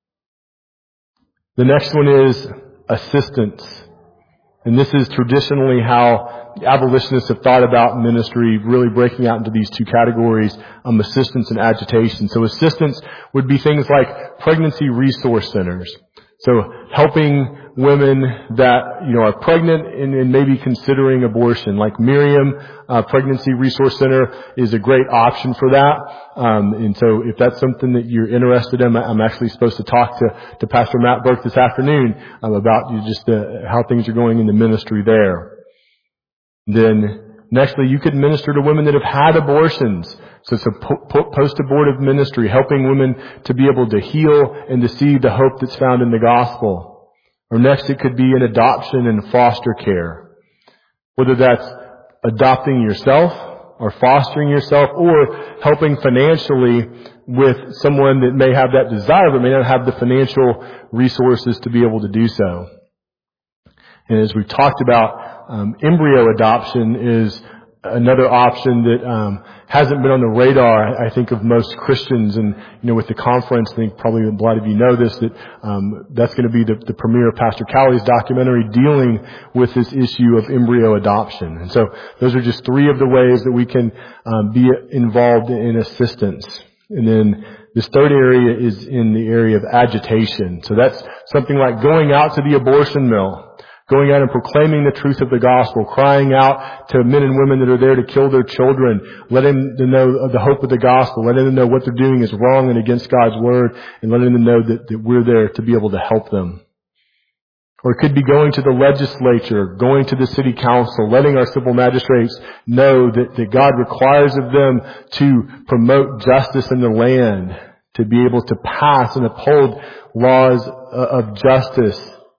The next one is assistance. And this is traditionally how abolitionists have thought about ministry, really breaking out into these two categories, um, assistance and agitation. So assistance would be things like pregnancy resource centers. So helping women that, you know, are pregnant and, and maybe considering abortion. Like Miriam uh, Pregnancy Resource Center is a great option for that. Um, and so if that's something that you're interested in, I'm actually supposed to talk to, to Pastor Matt Burke this afternoon um, about just uh, how things are going in the ministry there. Then, nextly, you could minister to women that have had abortions. So it's a po- post-abortive ministry, helping women to be able to heal and to see the hope that's found in the gospel. Or next, it could be an adoption and foster care. Whether that's adopting yourself or fostering yourself or helping financially with someone that may have that desire but may not have the financial resources to be able to do so. And as we've talked about, um, embryo adoption is another option that um, hasn't been on the radar, I think, of most Christians. And, you know, with the conference, I think probably a lot of you know this, that um, that's going to be the, the premiere of Pastor Callie's documentary dealing with this issue of embryo adoption. And so those are just three of the ways that we can um, be involved in assistance. And then this third area is in the area of agitation. So that's something like going out to the abortion mill, Going out and proclaiming the truth of the gospel, crying out to men and women that are there to kill their children, letting them know of the hope of the gospel, letting them know what they're doing is wrong and against God's word, and letting them know that, that we're there to be able to help them. Or it could be going to the legislature, going to the city council, letting our civil magistrates know that, that God requires of them to promote justice in the land, to be able to pass and uphold laws of justice.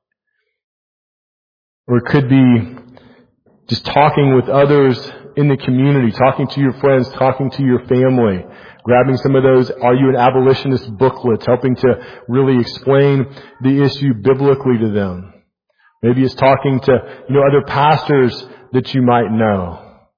Or it could be just talking with others in the community, talking to your friends, talking to your family, grabbing some of those Are You an Abolitionist booklets, helping to really explain the issue biblically to them. Maybe it's talking to, you know, other pastors that you might know.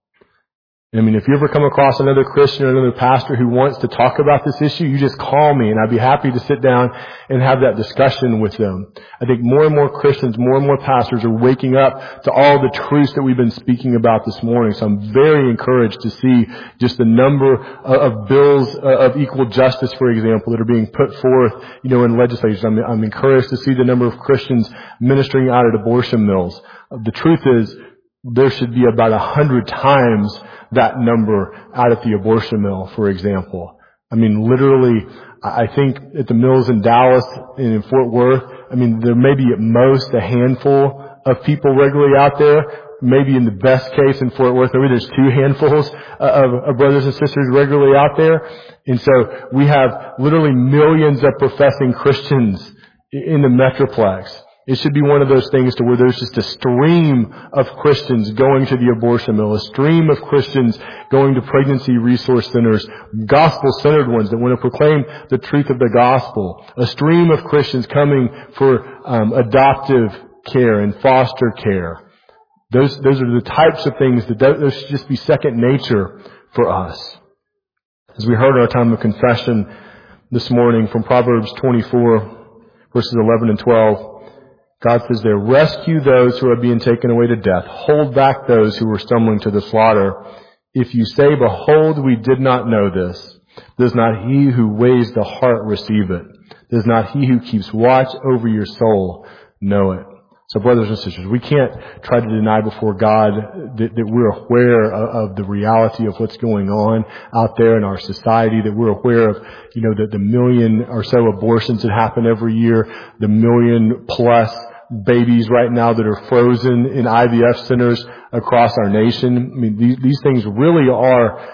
I mean, if you ever come across another Christian or another pastor who wants to talk about this issue, you just call me and I'd be happy to sit down and have that discussion with them. I think more and more Christians, more and more pastors are waking up to all the truths that we've been speaking about this morning. So I'm very encouraged to see just the number of bills of equal justice, for example, that are being put forth, you know, in legislatures. I'm, I'm encouraged to see the number of Christians ministering out at abortion mills. The truth is, there should be about a hundred times that number out at the abortion mill, for example. I mean, literally, I think at the mills in Dallas and in Fort Worth, I mean, there may be at most a handful of people regularly out there. Maybe in the best case in Fort Worth, maybe there's two handfuls of, of brothers and sisters regularly out there. And so we have literally millions of professing Christians in the Metroplex. It should be one of those things to where there's just a stream of Christians going to the abortion mill, a stream of Christians going to pregnancy resource centers, gospel-centered ones that want to proclaim the truth of the gospel, a stream of Christians coming for um, adoptive care and foster care. Those, those are the types of things that those should just be second nature for us. As we heard our time of confession this morning from Proverbs twenty-four, verses eleven and twelve, God says there, rescue those who are being taken away to death. Hold back those who are stumbling to the slaughter. If you say, behold, we did not know this, does not he who weighs the heart receive it? Does not he who keeps watch over your soul know it? So brothers and sisters, we can't try to deny before God that, that we're aware of, of the reality of what's going on out there in our society, that we're aware of, you know, the, the million or so abortions that happen every year, the million plus babies right now that are frozen in I V F centers across our nation. I mean, these, these things really are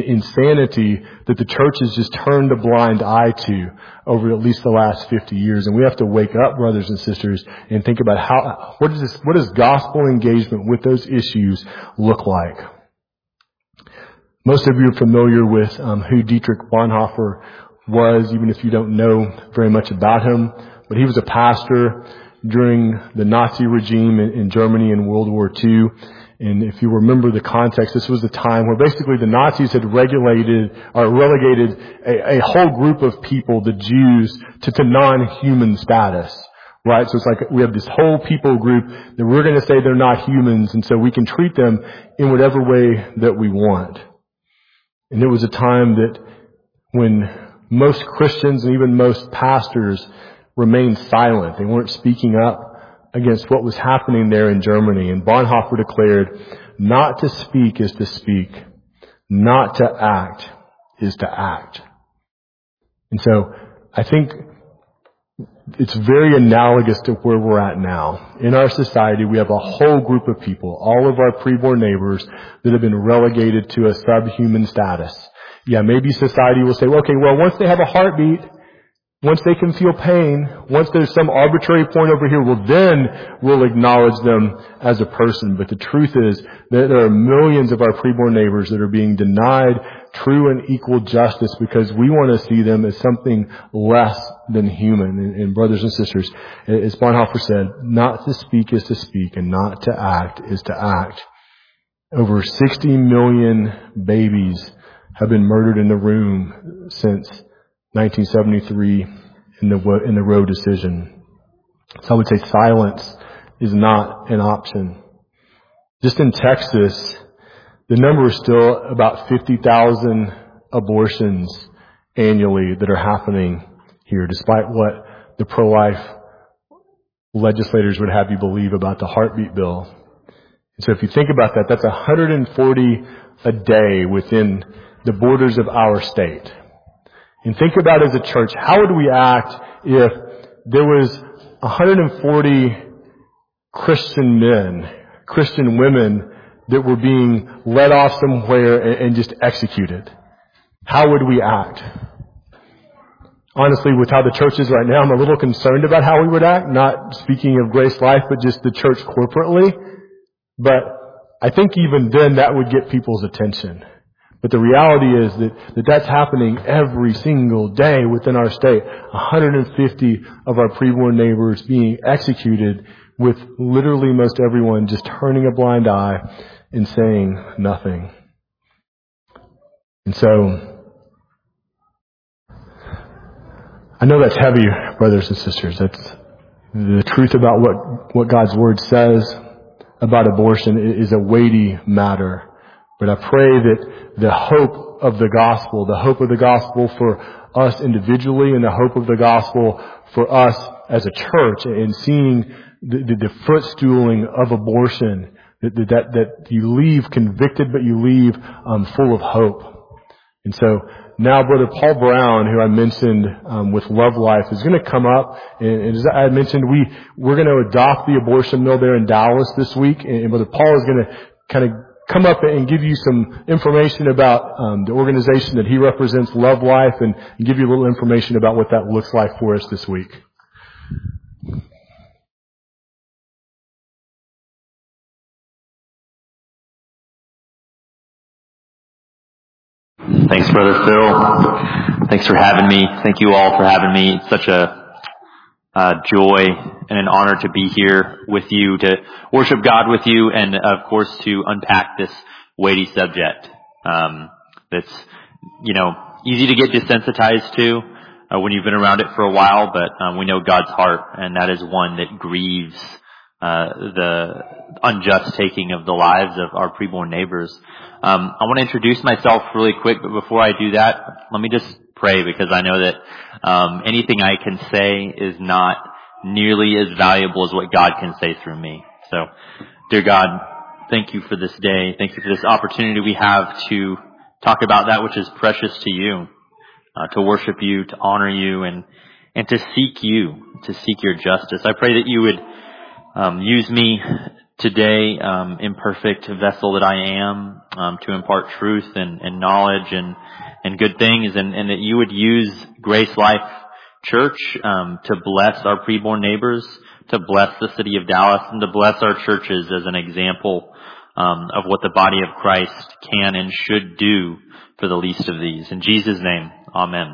insanity that the church has just turned a blind eye to over at least the last fifty years. And we have to wake up, brothers and sisters, and think about how, what does this, what does gospel engagement with those issues look like? Most of you are familiar with um, who Dietrich Bonhoeffer was, even if you don't know very much about him. But he was a pastor during the Nazi regime in, in Germany in World War Two. And if you remember the context, this was the time where basically the Nazis had regulated or relegated a, a whole group of people, the Jews, to, to non-human status. Right? So it's like we have this whole people group that we're going to say they're not humans, and so we can treat them in whatever way that we want. And it was a time that when most Christians and even most pastors remained silent. They weren't speaking up against what was happening there in Germany. And Bonhoeffer declared, not to speak is to speak. Not to act is to act. And so I think it's very analogous to where we're at now. In our society, we have a whole group of people, all of our preborn neighbors, that have been relegated to a subhuman status. Yeah, maybe society will say, well, okay, well, once they have a heartbeat, once they can feel pain, once there's some arbitrary point over here, well, then we'll acknowledge them as a person. But the truth is that there are millions of our preborn neighbors that are being denied true and equal justice because we want to see them as something less than human. And, and brothers and sisters, as Bonhoeffer said, not to speak is to speak, and not to act is to act. Over sixty million babies have been murdered in the room since nineteen seventy-three in the in the Roe decision. So I would say silence is not an option. Just in Texas, the number is still about fifty thousand abortions annually that are happening here, despite what the pro-life legislators would have you believe about the heartbeat bill. And so if you think about that, that's one hundred forty a day within the borders of our state. And think about as a church, how would we act if there was one hundred forty Christian men, Christian women that were being led off somewhere and just executed? How would we act? Honestly, with how the church is right now, I'm a little concerned about how we would act, not speaking of Grace Life, but just the church corporately. But I think even then that would get people's attention. But the reality is that, that that's happening every single day within our state. one hundred fifty of our preborn neighbors being executed, with literally most everyone just turning a blind eye and saying nothing. And so, I know that's heavy, brothers and sisters. That's the truth about what, what God's Word says about abortion is a weighty matter. But I pray that the hope of the gospel, the hope of the gospel for us individually and the hope of the gospel for us as a church, and seeing the, the, the footstooling of abortion, that, that, that you leave convicted, but you leave um, full of hope. And so now Brother Paul Brown, who I mentioned um, with Love Life, is going to come up. And, and as I mentioned, we, we're going to adopt the abortion mill there in Dallas this week. And, and Brother Paul is going to kind of come up and give you some information about um, the organization that he represents, Love Life, and, and give you a little information about what that looks like for us this week. Thanks, Brother Phil. Thanks for having me. Thank you all for having me. It's such a, a joy and an honor to be here with you, to worship God with you, and of course to unpack this weighty subject um, that's, you know, easy to get desensitized to uh, when you've been around it for a while, but um, we know God's heart, and that is one that grieves uh, the unjust taking of the lives of our preborn neighbors. Um, I want to introduce myself really quick, but before I do that, let me just pray, because I know that um, anything I can say is not nearly as valuable as what God can say through me. So, dear God, thank you for this day. Thank you for this opportunity we have to talk about that which is precious to you, uh, to worship you, to honor you, and and to seek you, to seek your justice. I pray that you would um, use me today, um, imperfect vessel that I am, um, to impart truth and, and knowledge and, and good things, and, and that you would use Grace Life Church, um, to bless our preborn neighbors, to bless the city of Dallas, and to bless our churches as an example, um, of what the body of Christ can and should do for the least of these. In Jesus' name, amen.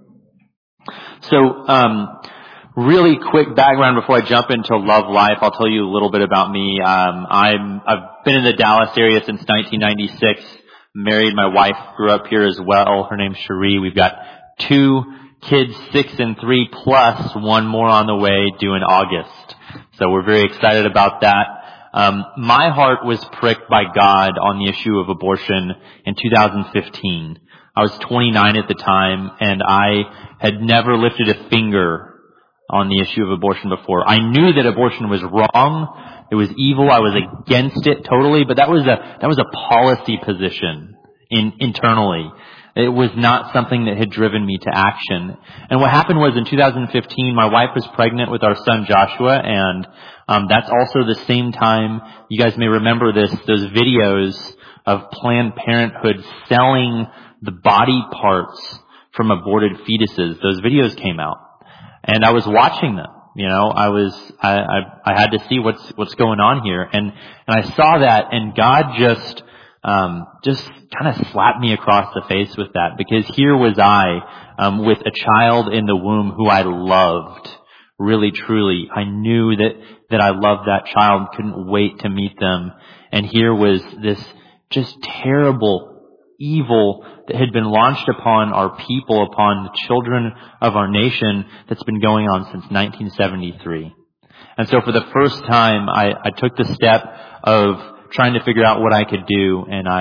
So, um, really quick background before I jump into Love Life. I'll tell you a little bit about me. Um, I'm, I've been in the Dallas area since nineteen ninety-six. Married. My wife grew up here as well. Her name's Cherie. We've got two kids, six and three, plus one more on the way due in August. So we're very excited about that. Um, my heart was pricked by God on the issue of abortion in two thousand fifteen. I was twenty-nine at the time, and I had never lifted a finger on the issue of abortion before. I knew that abortion was wrong. It was evil. I was against it totally, but that was a, that was a policy position in, internally. It was not something that had driven me to action. And what happened was in two thousand fifteen, my wife was pregnant with our son Joshua, and um, that's also the same time, you guys may remember this, those videos of Planned Parenthood selling the body parts from aborted fetuses. Those videos came out. And I was watching them, you know, I was, I, I, I had to see what's, what's going on here. And, and I saw that, and God just, um, just kind of slapped me across the face with that, because here was I, um, with a child in the womb who I loved, really, truly. I knew that, that I loved that child, couldn't wait to meet them. And here was this just terrible evil that had been launched upon our people, upon the children of our nation, that's been going on since nineteen seventy-three. And so for the first time, I, I took the step of trying to figure out what I could do, and I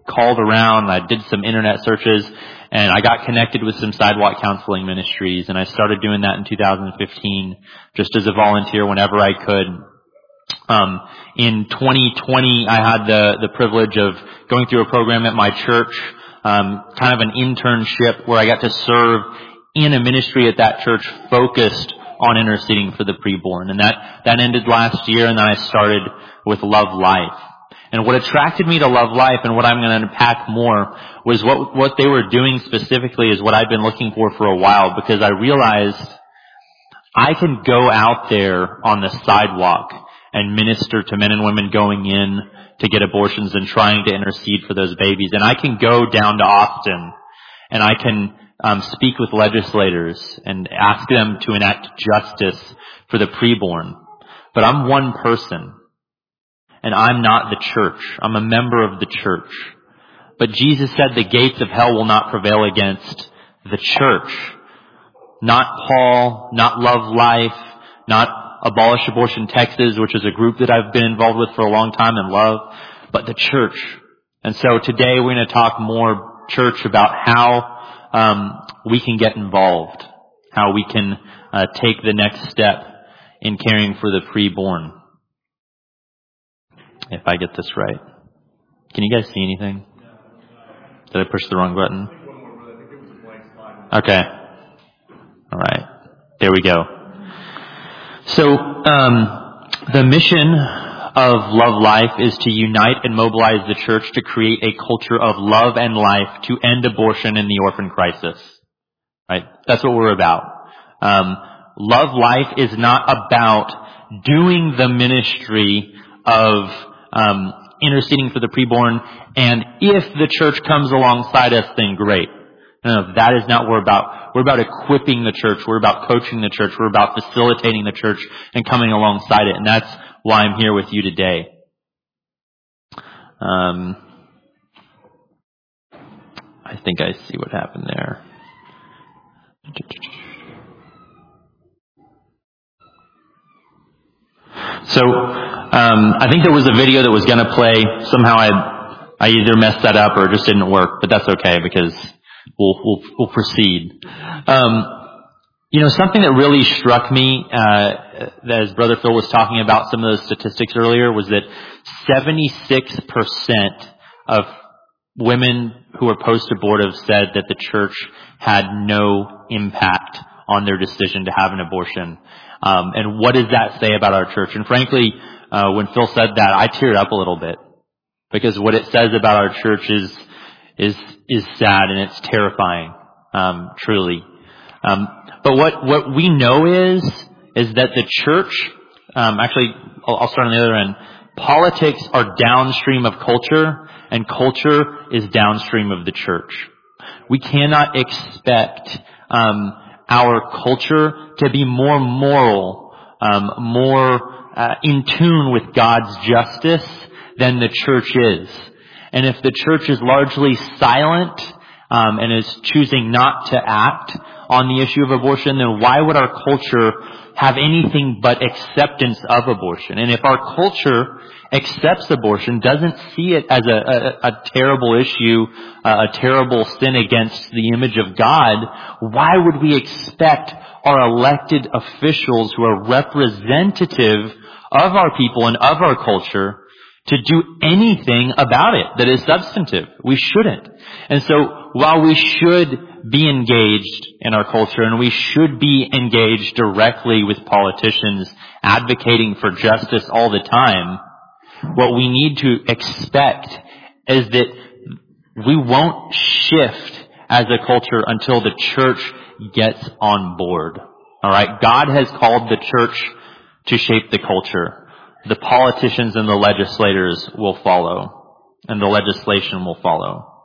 called around, I did some internet searches, and I got connected with some sidewalk counseling ministries, and I started doing that in two thousand fifteen, just as a volunteer whenever I could. Um, in twenty twenty, I had the, the privilege of going through a program at my church, um, kind of an internship where I got to serve in a ministry at that church focused on interceding for the preborn. And that, that ended last year, and then I started with Love Life. And what attracted me to Love Life and what I'm going to unpack more was what, what they were doing specifically is what I've been looking for for a while, because I realized I can go out there on the sidewalk and minister to men and women going in to get abortions and trying to intercede for those babies. And I can go down to Austin and I can um, speak with legislators and ask them to enact justice for the preborn. But I'm one person, and I'm not the church. I'm a member of the church. But Jesus said the gates of hell will not prevail against the church. Not Paul, not Love Life, not Abolish Abortion Texas, which is a group that I've been involved with for a long time and love, but the church. And so today we're going to talk more, church, about how um, we can get involved, how we can uh, take the next step in caring for the preborn. If I get this right. Can you guys see anything? Did I push the wrong button? Okay. All right. There we go. So, um, the mission of Love Life is to unite and mobilize the church to create a culture of love and life to end abortion and the orphan crisis. Right? That's what we're about. Um, Love Life is not about doing the ministry of um, interceding for the preborn, and if the church comes alongside us, then great. No, that is not what we're about. We're about equipping the church. We're about coaching the church. We're about facilitating the church and coming alongside it. And that's why I'm here with you today. Um, I think I see what happened there. So, um, I think there was a video that was going to play. Somehow I, I either messed that up or it just didn't work, but that's okay because We'll, we'll, we'll proceed. Um, you know, something that really struck me, uh, as Brother Phil was talking about some of those statistics earlier, was that seventy-six percent of women who were post-abortive said that the church had no impact on their decision to have an abortion. Um, and what does that say about our church? And frankly, uh, when Phil said that, I teared up a little bit, because what it says about our church is is is sad and it's terrifying, um, truly. Um, but what what we know is is that the church, um, actually, I'll, I'll start on the other end. Politics are downstream of culture, and culture is downstream of the church. We cannot expect um, our culture to be more moral, um, more uh, in tune with God's justice than the church is. And if the church is largely silent um, and is choosing not to act on the issue of abortion, then why would our culture have anything but acceptance of abortion? And if our culture accepts abortion, doesn't see it as a, a, a terrible issue, uh, a terrible sin against the image of God, why would we expect our elected officials who are representative of our people and of our culture to do anything about it that is substantive? We shouldn't. And so while we should be engaged in our culture and we should be engaged directly with politicians advocating for justice all the time, what we need to expect is that we won't shift as a culture until the church gets on board. All right? God has called the church to shape the culture. The politicians and the legislators will follow, and the legislation will follow.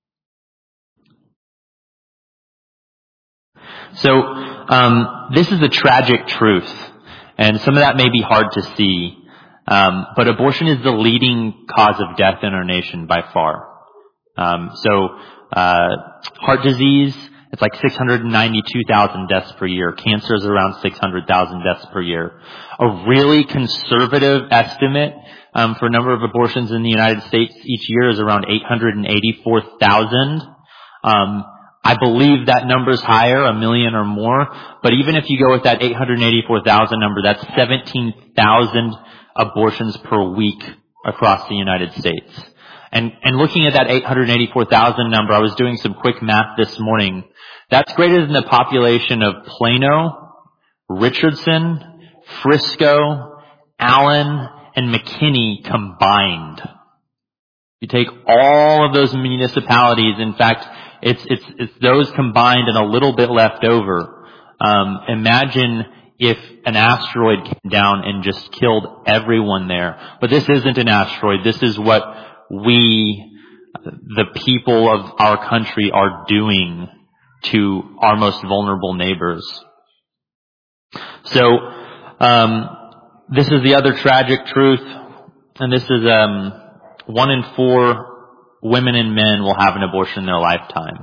So, um, this is a tragic truth, and some of that may be hard to see, um, but abortion is the leading cause of death in our nation by far. Um, so, uh, heart disease, it's like six hundred ninety-two thousand deaths per year. Cancer is around six hundred thousand deaths per year. A really conservative estimate um, for a number of abortions in the United States each year is around eight hundred eighty-four thousand. Um, I believe that number's higher, a million or more. But even if you go with that eight hundred eighty-four thousand number, that's seventeen thousand abortions per week across the United States. And, and looking at that eight hundred eighty-four thousand number, I was doing some quick math this morning. That's greater than the population of Plano, Richardson, Frisco, Allen, and McKinney combined. You take all of those municipalities, in fact, it's, it's, it's those combined and a little bit left over. Um, imagine if an asteroid came down and just killed everyone there. But this isn't an asteroid. This is what we, the people of our country, are doing to our most vulnerable neighbors. So, um, this is the other tragic truth, and this is, um, one in four women and men will have an abortion in their lifetime.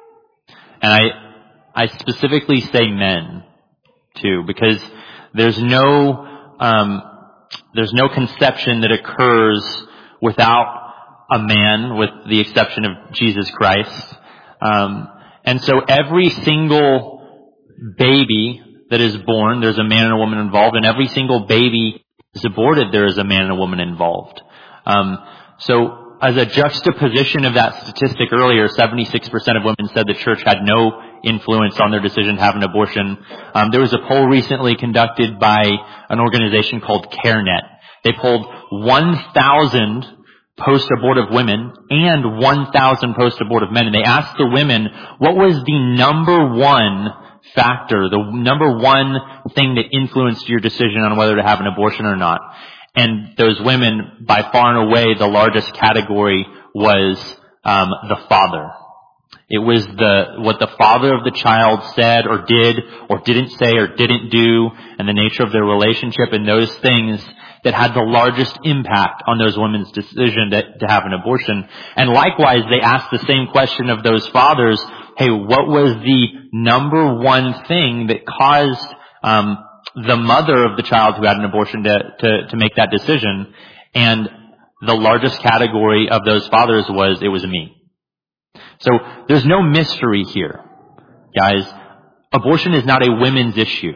And I, I specifically say men, too, because there's no, um, there's no conception that occurs without a man, with the exception of Jesus Christ. Um, and so every single baby that is born, there's a man and a woman involved, and every single baby is aborted, there is a man and a woman involved. Um, so as a juxtaposition of that statistic earlier, seventy-six percent of women said the church had no influence on their decision to have an abortion. Um, there was a poll recently conducted by an organization called CareNet. They polled one thousand post-abortive women and one thousand post-abortive men, and they asked the women, what was the number one factor, the number one thing that influenced your decision on whether to have an abortion or not? And those women, by far and away, the largest category was um, the father. It was the what the father of the child said or did or didn't say or didn't do, and the nature of their relationship, and those things that had the largest impact on those women's decision to, to have an abortion. And likewise, they asked the same question of those fathers, hey, what was the number one thing that caused um, the mother of the child who had an abortion to, to, to make that decision? And the largest category of those fathers was, it was me. So there's no mystery here, guys. Abortion is not a women's issue.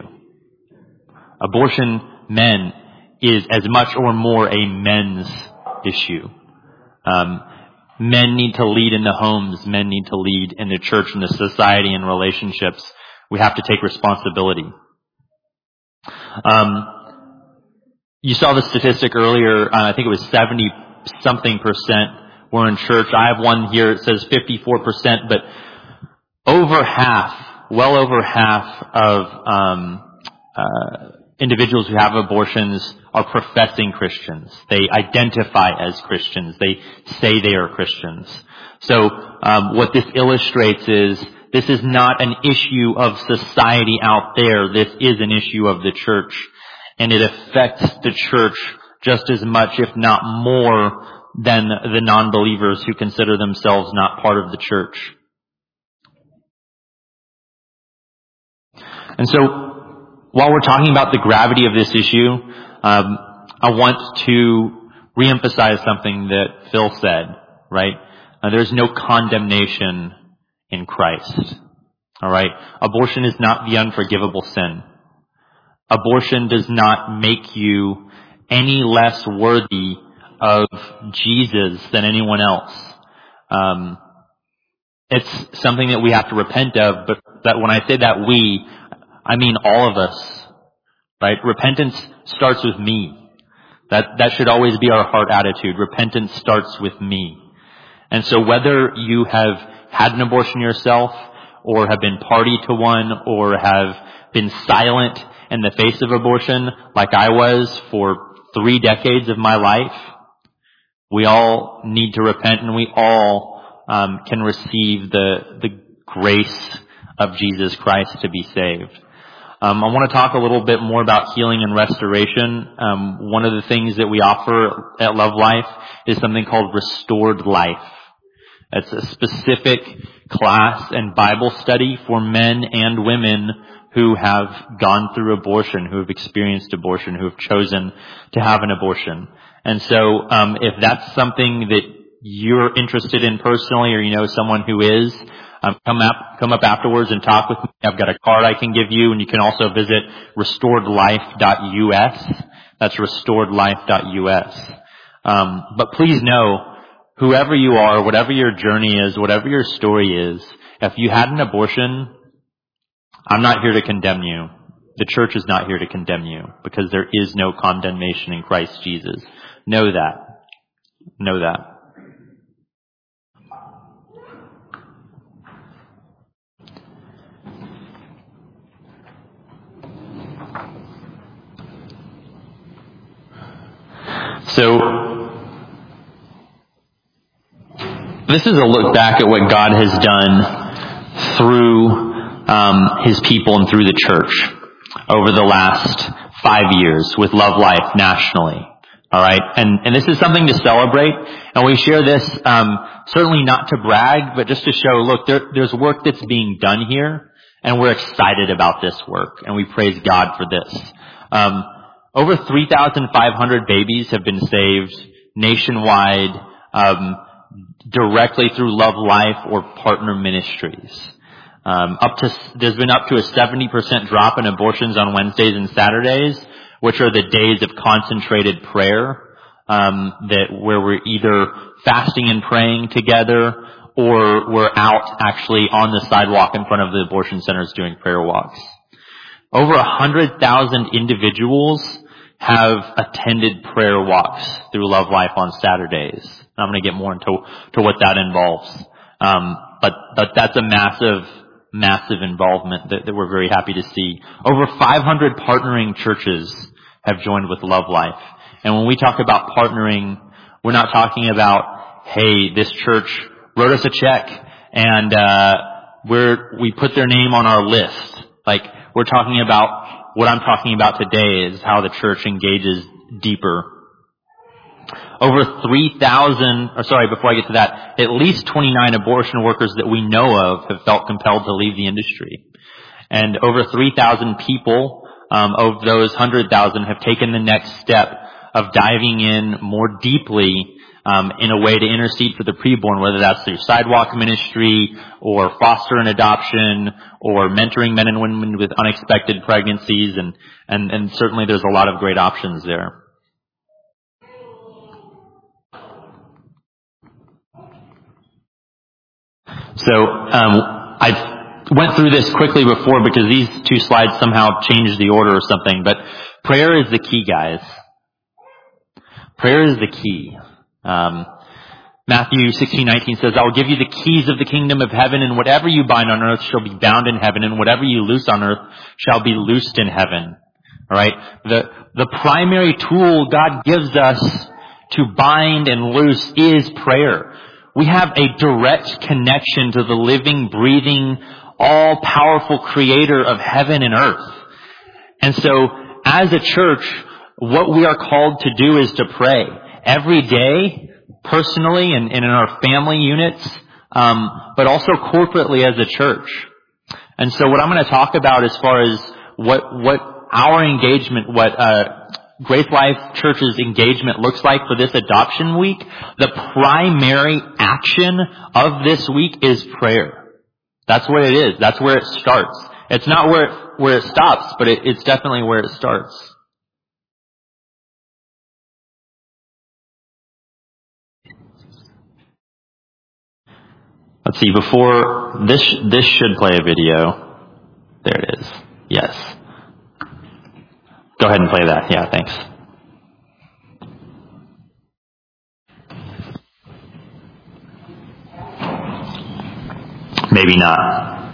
Abortion, men, is as much or more a men's issue. Um, men need to lead in the homes. Men need to lead in the church and the society and relationships. We have to take responsibility. Um, you saw the statistic earlier. Uh, I think it was seventy something percent were in church. I have one here. It says fifty-four percent, but over half, well over half of um, uh, individuals who have abortions are professing Christians. They identify as Christians. They say they are Christians. So um, what this illustrates is this is not an issue of society out there. This is an issue of the church. And it affects the church just as much, if not more, than the non-believers who consider themselves not part of the church. And so, while we're talking about the gravity of this issue, um, I want to reemphasize something that Phil said, right? Uh, there's no condemnation in Christ. All right? Abortion is not the unforgivable sin. Abortion does not make you any less worthy of Jesus than anyone else. Um, it's something that we have to repent of, but that when I say that we, I mean all of us. Right? Repentance starts with me. That, that should always be our heart attitude. Repentance starts with me. And so whether you have had an abortion yourself, or have been party to one, or have been silent in the face of abortion, like I was for three decades of my life, we all need to repent, and we all um, can receive the, the grace of Jesus Christ to be saved. Um, I want to talk a little bit more about healing and restoration. Um, one of the things that we offer at Love Life is something called Restored Life. It's a specific class and Bible study for men and women who have gone through abortion, who have experienced abortion, who have chosen to have an abortion. And so, um, if that's something that you're interested in personally, or you know someone who is, um, come up, come up afterwards and talk with me. I've got a card I can give you, and you can also visit restored life dot U S. That's restored life dot U S. Um, but please know, whoever you are, whatever your journey is, whatever your story is, if you had an abortion, I'm not here to condemn you. The church is not here to condemn you, because there is no condemnation in Christ Jesus. Know that. Know that. So, this is a look back at what God has done through um, His people and through the church over the last five years with Love Life nationally. All right, and and this is something to celebrate, and we share this um, certainly not to brag, but just to show, look, there, there's work that's being done here, and we're excited about this work, and we praise God for this. Um, over three thousand five hundred babies have been saved nationwide, um, directly through Love Life or partner ministries. Um, up to there's been up to a seventy percent drop in abortions on Wednesdays and Saturdays, which are the days of concentrated prayer, um, that where we're either fasting and praying together, or we're out actually on the sidewalk in front of the abortion centers doing prayer walks. Over a hundred thousand individuals have attended prayer walks through Love Life on Saturdays. I'm going to get more into to what that involves, um, but but that's a massive. massive involvement that, that we're very happy to see. Over five hundred partnering churches have joined with Love Life. And when we talk about partnering, we're not talking about, hey, this church wrote us a check and uh we're we put their name on our list. Like, we're talking about what I'm talking about today is how the church engages deeper. Over three thousand, or sorry, before I get to that, at least twenty-nine abortion workers that we know of have felt compelled to leave the industry. And over three thousand people, um, of those one hundred thousand have taken the next step of diving in more deeply, um, in a way to intercede for the preborn, whether that's through sidewalk ministry or foster and adoption or mentoring men and women with unexpected pregnancies. And, and, and certainly there's a lot of great options there. So um, I went through this quickly before because these two slides somehow changed the order or something. But prayer is the key, guys. Prayer is the key. Um, Matthew sixteen nineteen says, "I will give you the keys of the kingdom of heaven, and whatever you bind on earth shall be bound in heaven, and whatever you loose on earth shall be loosed in heaven." All right. The the primary tool God gives us to bind and loose is prayer. We have a direct connection to the living, breathing, all-powerful creator of heaven and earth. And so, as a church, what we are called to do is to pray every day, personally and, and in our family units, um, but also corporately as a church. And so what I'm going to talk about as far as what, what our engagement, what, uh, Grace Life Church's engagement looks like for this adoption week, the primary action of this week is prayer. That's what it is. That's where it starts. It's not where it, where it stops, but it, it's definitely where it starts. Let's see, before this, this should play a video. There it is. Yes. Go ahead and play that. Yeah, thanks. Maybe not.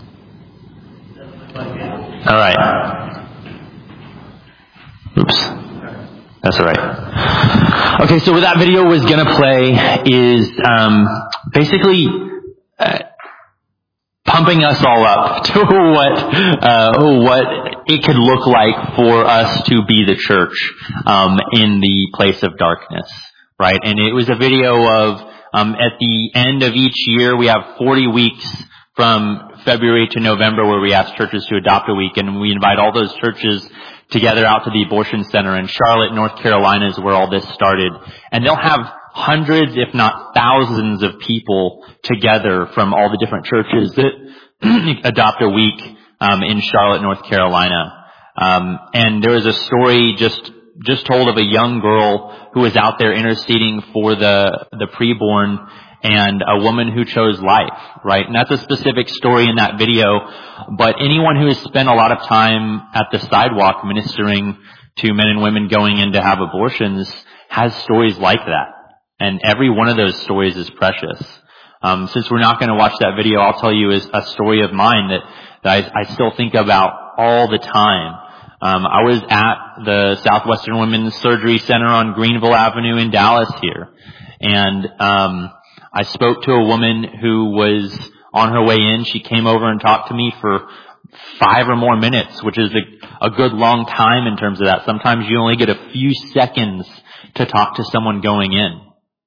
All right. Oops. That's all right. Okay, so what that video was going to play is um, basically uh, pumping us all up to what uh, what it could look like for us to be the church um, in the place of darkness, right? And it was a video of um, at the end of each year we have forty weeks from February to November where we ask churches to adopt a week, and we invite all those churches together out to the abortion center in Charlotte, North Carolina is where all this started. And they'll have hundreds, if not thousands of people together from all the different churches that adopt a week um, in Charlotte, North Carolina. Um, and there was a story just just told of a young girl who was out there interceding for the the preborn and a woman who chose life, right? And that's a specific story in that video. But anyone who has spent a lot of time at the sidewalk ministering to men and women going in to have abortions has stories like that. And every one of those stories is precious. Um, since we're not going to watch that video, I'll tell you is a story of mine that, that I, I still think about all the time. Um, I was at the Southwestern Women's Surgery Center on Greenville Avenue in Dallas here. And um, I spoke to a woman who was on her way in. She came over and talked to me for five or more minutes, which is a, a good long time in terms of that. Sometimes you only get a few seconds to talk to someone going in.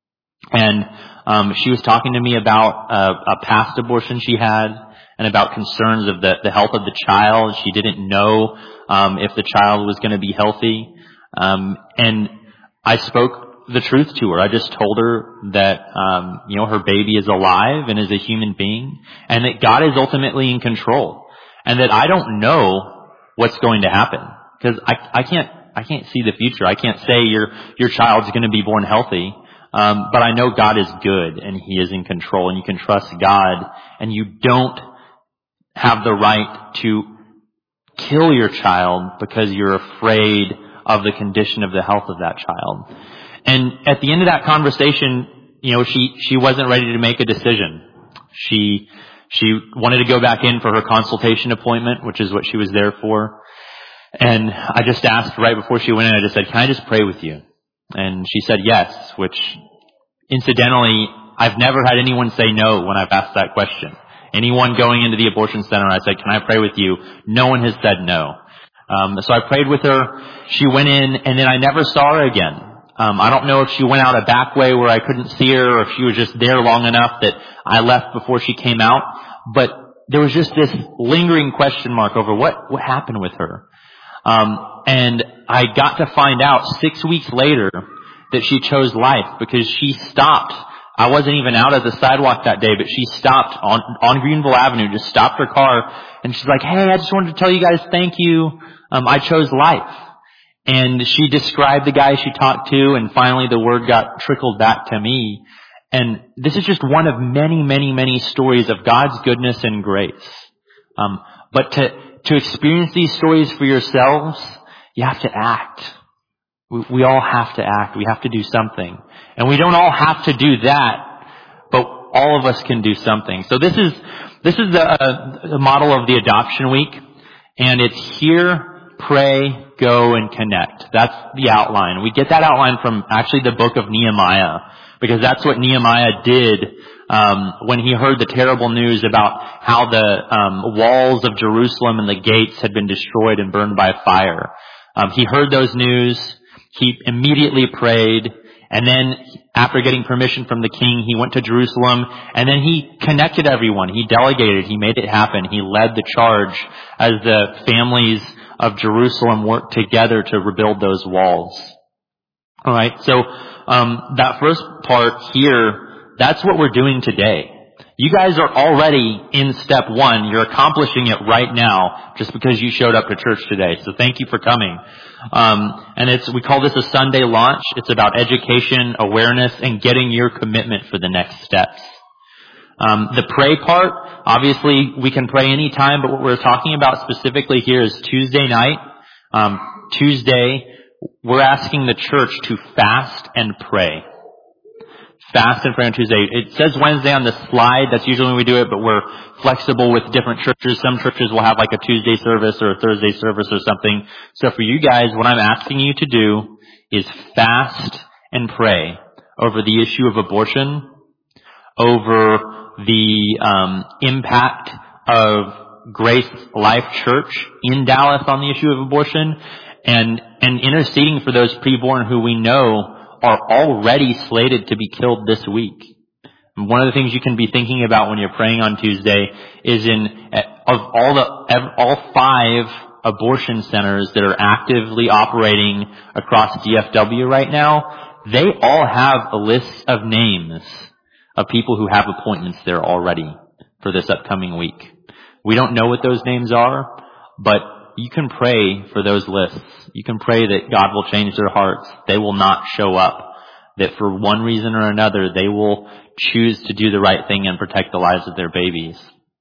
And um, she was talking to me about uh, a past abortion she had and about concerns of the, the health of the child. She didn't know um, if the child was going to be healthy. Um, and I spoke the truth to her. I just told her that, um, you know, her baby is alive and is a human being and that God is ultimately in control and that I don't know what's going to happen because I, I can't, I can't see the future. I can't say your, your child's going to be born healthy. Um, but I know God is good and He is in control and you can trust God and you don't have the right to kill your child because you're afraid of the condition of the health of that child. And at the end of that conversation, you know, she, she wasn't ready to make a decision. She, she wanted to go back in for her consultation appointment, which is what she was there for. And I just asked right before she went in, I just said, can I just pray with you? And she said yes, which incidentally, I've never had anyone say no when I've asked that question. Anyone going into the abortion center, I said, can I pray with you? No one has said no. Um, so I prayed with her. She went in and then I never saw her again. Um, I don't know if she went out a back way where I couldn't see her or if she was just there long enough that I left before she came out. But there was just this lingering question mark over what, what happened with her. Um, and I got to find out six weeks later that she chose life because she stopped. I wasn't even out at the sidewalk that day, but she stopped on, on Greenville Avenue, just stopped her car. And she's like, hey, I just wanted to tell you guys thank you. Um, I chose life. And she described the guy she talked to, and finally the word got trickled back to me. And this is just one of many, many, many stories of God's goodness and grace. Um, but to, to experience these stories for yourselves, you have to act. We, we all have to act. We have to do something. And we don't all have to do that, but all of us can do something. So this is, this is the, uh, the model of the adoption week. And it's hear, pray, go, and connect. That's the outline. We get that outline from actually the book of Nehemiah, because that's what Nehemiah did um, when he heard the terrible news about how the um, walls of Jerusalem and the gates had been destroyed and burned by fire. Um, he heard those news. He immediately prayed. And then after getting permission from the king, he went to Jerusalem and then he connected everyone. He delegated. He made it happen. He led the charge as the families of Jerusalem worked together to rebuild those walls. All right. So, um, that first part here, that's what we're doing today. You guys are already in step one. You're accomplishing it right now just because you showed up to church today. So thank you for coming. Um, and it's, we call this a Sunday launch. It's about education, awareness, and getting your commitment for the next steps. Um, the pray part, obviously we can pray anytime, but what we're talking about specifically here is Tuesday night. Um, Tuesday, we're asking the church to fast and pray. Fast and pray on Tuesday. It says Wednesday on the slide. That's usually when we do it, but we're flexible with different churches. Some churches will have like a Tuesday service or a Thursday service or something. So for you guys, what I'm asking you to do is fast and pray over the issue of abortion, over the um, impact of Grace Life Church in Dallas on the issue of abortion, and and interceding for those preborn who we know are already slated to be killed this week. And one of the things you can be thinking about when you're praying on Tuesday is in of all the all five abortion centers that are actively operating across D F W right now, they all have a list of names of people who have appointments there already for this upcoming week. We don't know what those names are, but you can pray for those lists. You can pray that God will change their hearts. They will not show up. That for one reason or another, they will choose to do the right thing and protect the lives of their babies.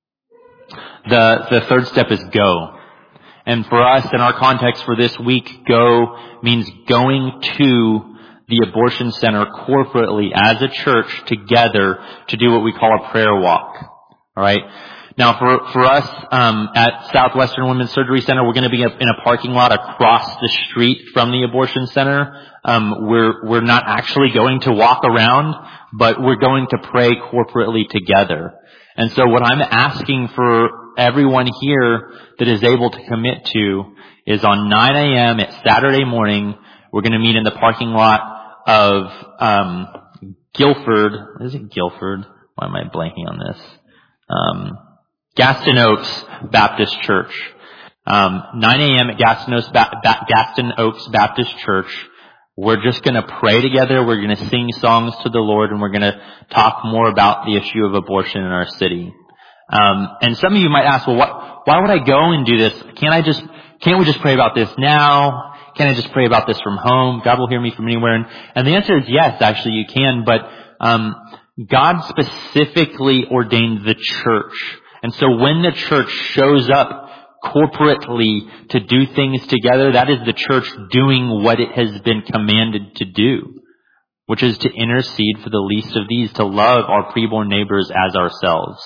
The, the third step is go. And for us, in our context for this week, go means going to the abortion center corporately as a church together to do what we call a prayer walk. All right. Now, for for us um, at Southwestern Women's Surgery Center, we're going to be in a parking lot across the street from the abortion center. Um, we're we're not actually going to walk around, but we're going to pray corporately together. And so, what I'm asking for everyone here that is able to commit to is on nine a.m. at Saturday morning, we're going to meet in the parking lot of um, Guilford. Is it Guilford? Why am I blanking on this? Um, Gaston Oaks Baptist Church. Um, nine a.m. at Gaston Oaks, ba- ba- Gaston Oaks Baptist Church. We're just going to pray together. We're going to sing songs to the Lord, and we're going to talk more about the issue of abortion in our city. Um, and some of you might ask, well, what, why would I go and do this? Can't I just, can't we just pray about this now? Can't I just pray about this from home? God will hear me from anywhere. And, and the answer is yes, actually you can, but, um, God specifically ordained the church. And so when the church shows up corporately to do things together, that is the church doing what it has been commanded to do, which is to intercede for the least of these, to love our preborn neighbors as ourselves.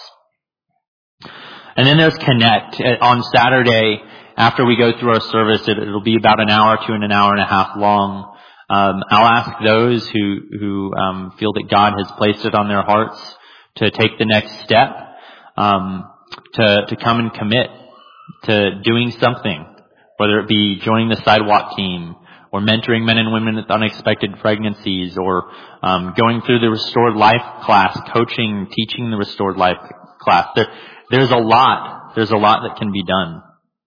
And then there's Connect. On Saturday, after we go through our service, it, it'll be about an hour to an hour and a half long. Um, I'll ask those who, who um, feel that God has placed it on their hearts to take the next step, um, to, to come and commit to doing something, whether it be joining the sidewalk team or mentoring men and women with unexpected pregnancies, or um, going through the Restored Life class, coaching, teaching the Restored Life class. There, there's a lot. There's a lot that can be done.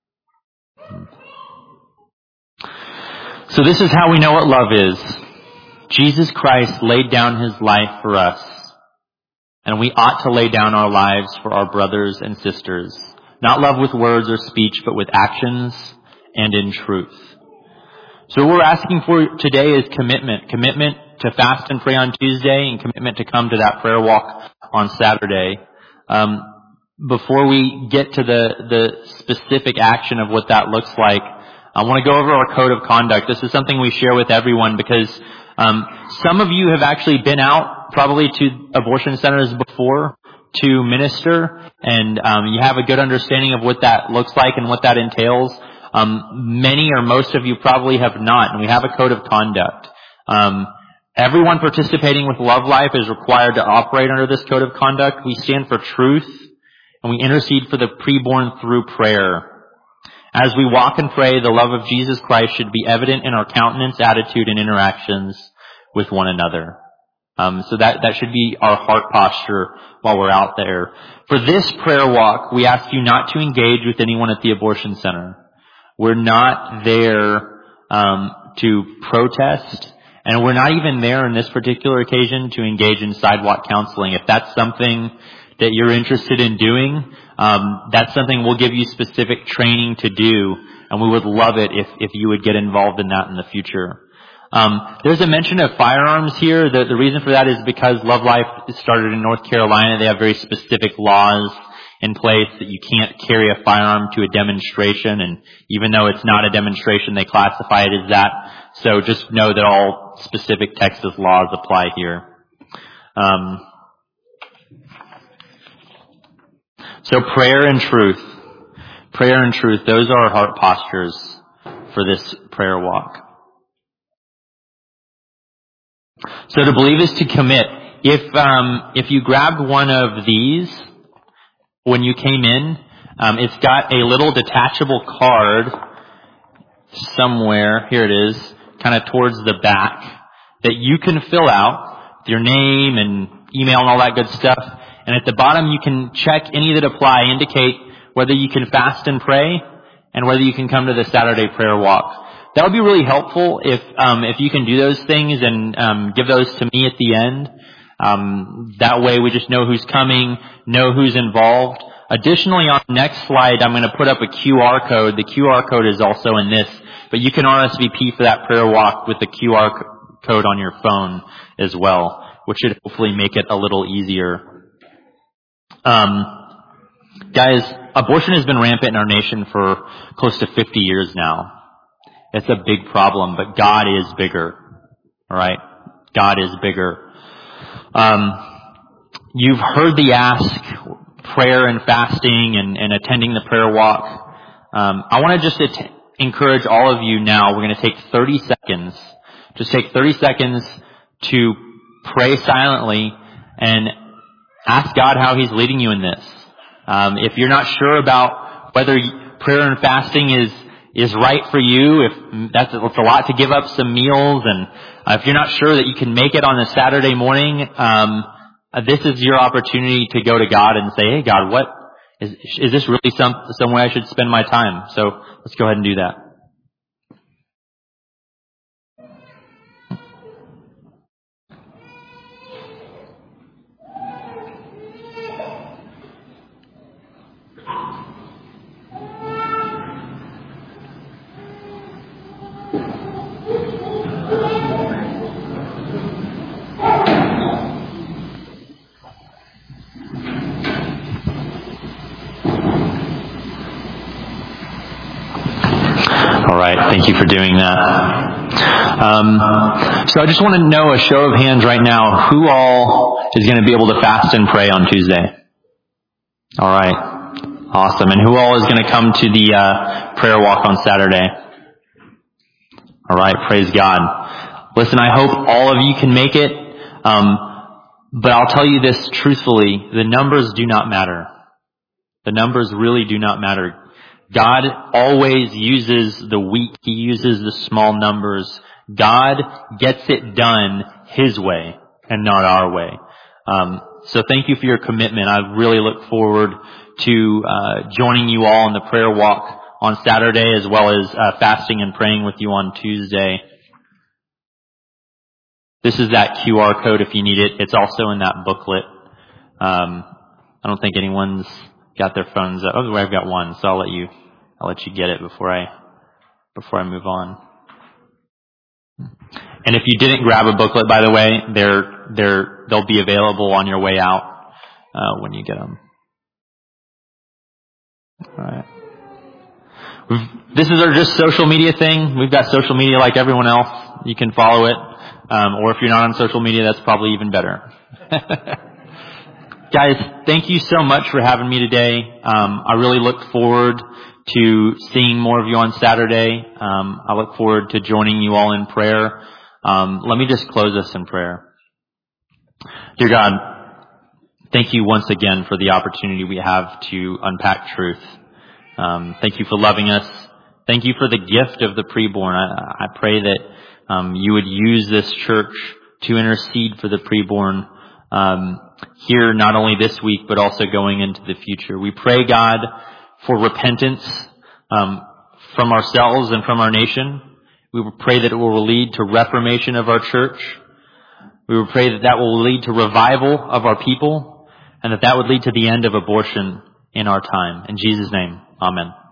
So this is how we know what love is. Jesus Christ laid down his life for us, and we ought to lay down our lives for our brothers and sisters. Not love with words or speech, but with actions and in truth. So what we're asking for today is commitment. Commitment to fast and pray on Tuesday, and commitment to come to that prayer walk on Saturday. Um, before we get to the, the specific action of what that looks like, I want to go over our code of conduct. This is something we share with everyone because um, some of you have actually been out probably to abortion centers before to minister, and um, you have a good understanding of what that looks like and what that entails. Um, many or most of you probably have not, and we have a code of conduct. Um, everyone participating with Love Life is required to operate under this code of conduct. We stand for truth, and we intercede for the preborn through prayer. As we walk and pray, the love of Jesus Christ should be evident in our countenance, attitude, and interactions with one another. Um, so that, that should be our heart posture while we're out there. For this prayer walk, we ask you not to engage with anyone at the abortion center. We're not there um, to protest, and we're not even there in this particular occasion to engage in sidewalk counseling. If that's something that you're interested in doing, um, that's something we'll give you specific training to do, and we would love it if, if you would get involved in that in the future. Um, there's a mention of firearms here. The, the reason for that is because Love Life started in North Carolina. They have very specific laws in place that you can't carry a firearm to a demonstration, and even though it's not a demonstration, they classify it as that. So just know that all specific Texas laws apply here. Um, so prayer and truth. Prayer and truth, those are our heart postures for this prayer walk. So to believe is to commit. If um, if you grabbed one of these when you came in, um, it's got a little detachable card somewhere. Here it is, kind of towards the back, that you can fill out with your name and email and all that good stuff. And at the bottom, you can check any that apply, indicate whether you can fast and pray, and whether you can come to the Saturday prayer walk. That would be really helpful if um, if you can do those things and um, give those to me at the end. Um, that way we just know who's coming, know who's involved. Additionally, on the next slide, I'm going to put up a Q R code. The Q R code is also in this, but you can R S V P for that prayer walk with the Q R code on your phone as well, which should hopefully make it a little easier. Um, guys, abortion has been rampant in our nation for close to fifty years now. It's a big problem, but God is bigger. All right? God is bigger. Um, you've heard the ask, prayer and fasting and, and attending the prayer walk. Um, I want to just att- encourage all of you now. We're going to take thirty seconds. Just take thirty seconds to pray silently and ask God how He's leading you in this. Um, if you're not sure about whether prayer and fasting is is right for you, if that's it's a lot to give up some meals, and uh, if you're not sure that you can make it on a Saturday morning, um, uh, this is your opportunity to go to God and say, "Hey, God, what is is this really some some way I should spend my time?" So let's go ahead and do that. Thank you for doing that. Um, so I just want to know a show of hands right now, who all is going to be able to fast and pray on Tuesday? All right. Awesome. And who all is going to come to the uh, prayer walk on Saturday? All right. Praise God. Listen, I hope all of you can make it. Um, but I'll tell you this truthfully, the numbers do not matter. The numbers really do not matter. God always uses the weak. He uses the small numbers. God gets it done His way and not our way. Um, so thank you for your commitment. I really look forward to uh, joining you all in the prayer walk on Saturday, as well as uh, fasting and praying with you on Tuesday. This is that Q R code if you need it. It's also in that booklet. Um, I don't think anyone's got their phones up. Oh, I've got one, so I'll let you, I'll let you get it before I, before I move on. And if you didn't grab a booklet, by the way, they're, they're, they'll be available on your way out, uh, when you get them. Alright. This is our just social media thing. We've got social media like everyone else. You can follow it. Um, or if you're not on social media, that's probably even better. Guys, thank you so much for having me today. Um, I really look forward to seeing more of you on Saturday. Um, I look forward to joining you all in prayer. Um, let me just close us in prayer. Dear God, thank you once again for the opportunity we have to unpack truth. Um, thank you for loving us. Thank you for the gift of the preborn. I, I pray that um, you would use this church to intercede for the preborn um, here, not only this week, but also going into the future. We pray, God, for repentance um, from ourselves and from our nation. We will pray that it will lead to reformation of our church. We will pray that that will lead to revival of our people, and that that would lead to the end of abortion in our time. In Jesus' name, amen.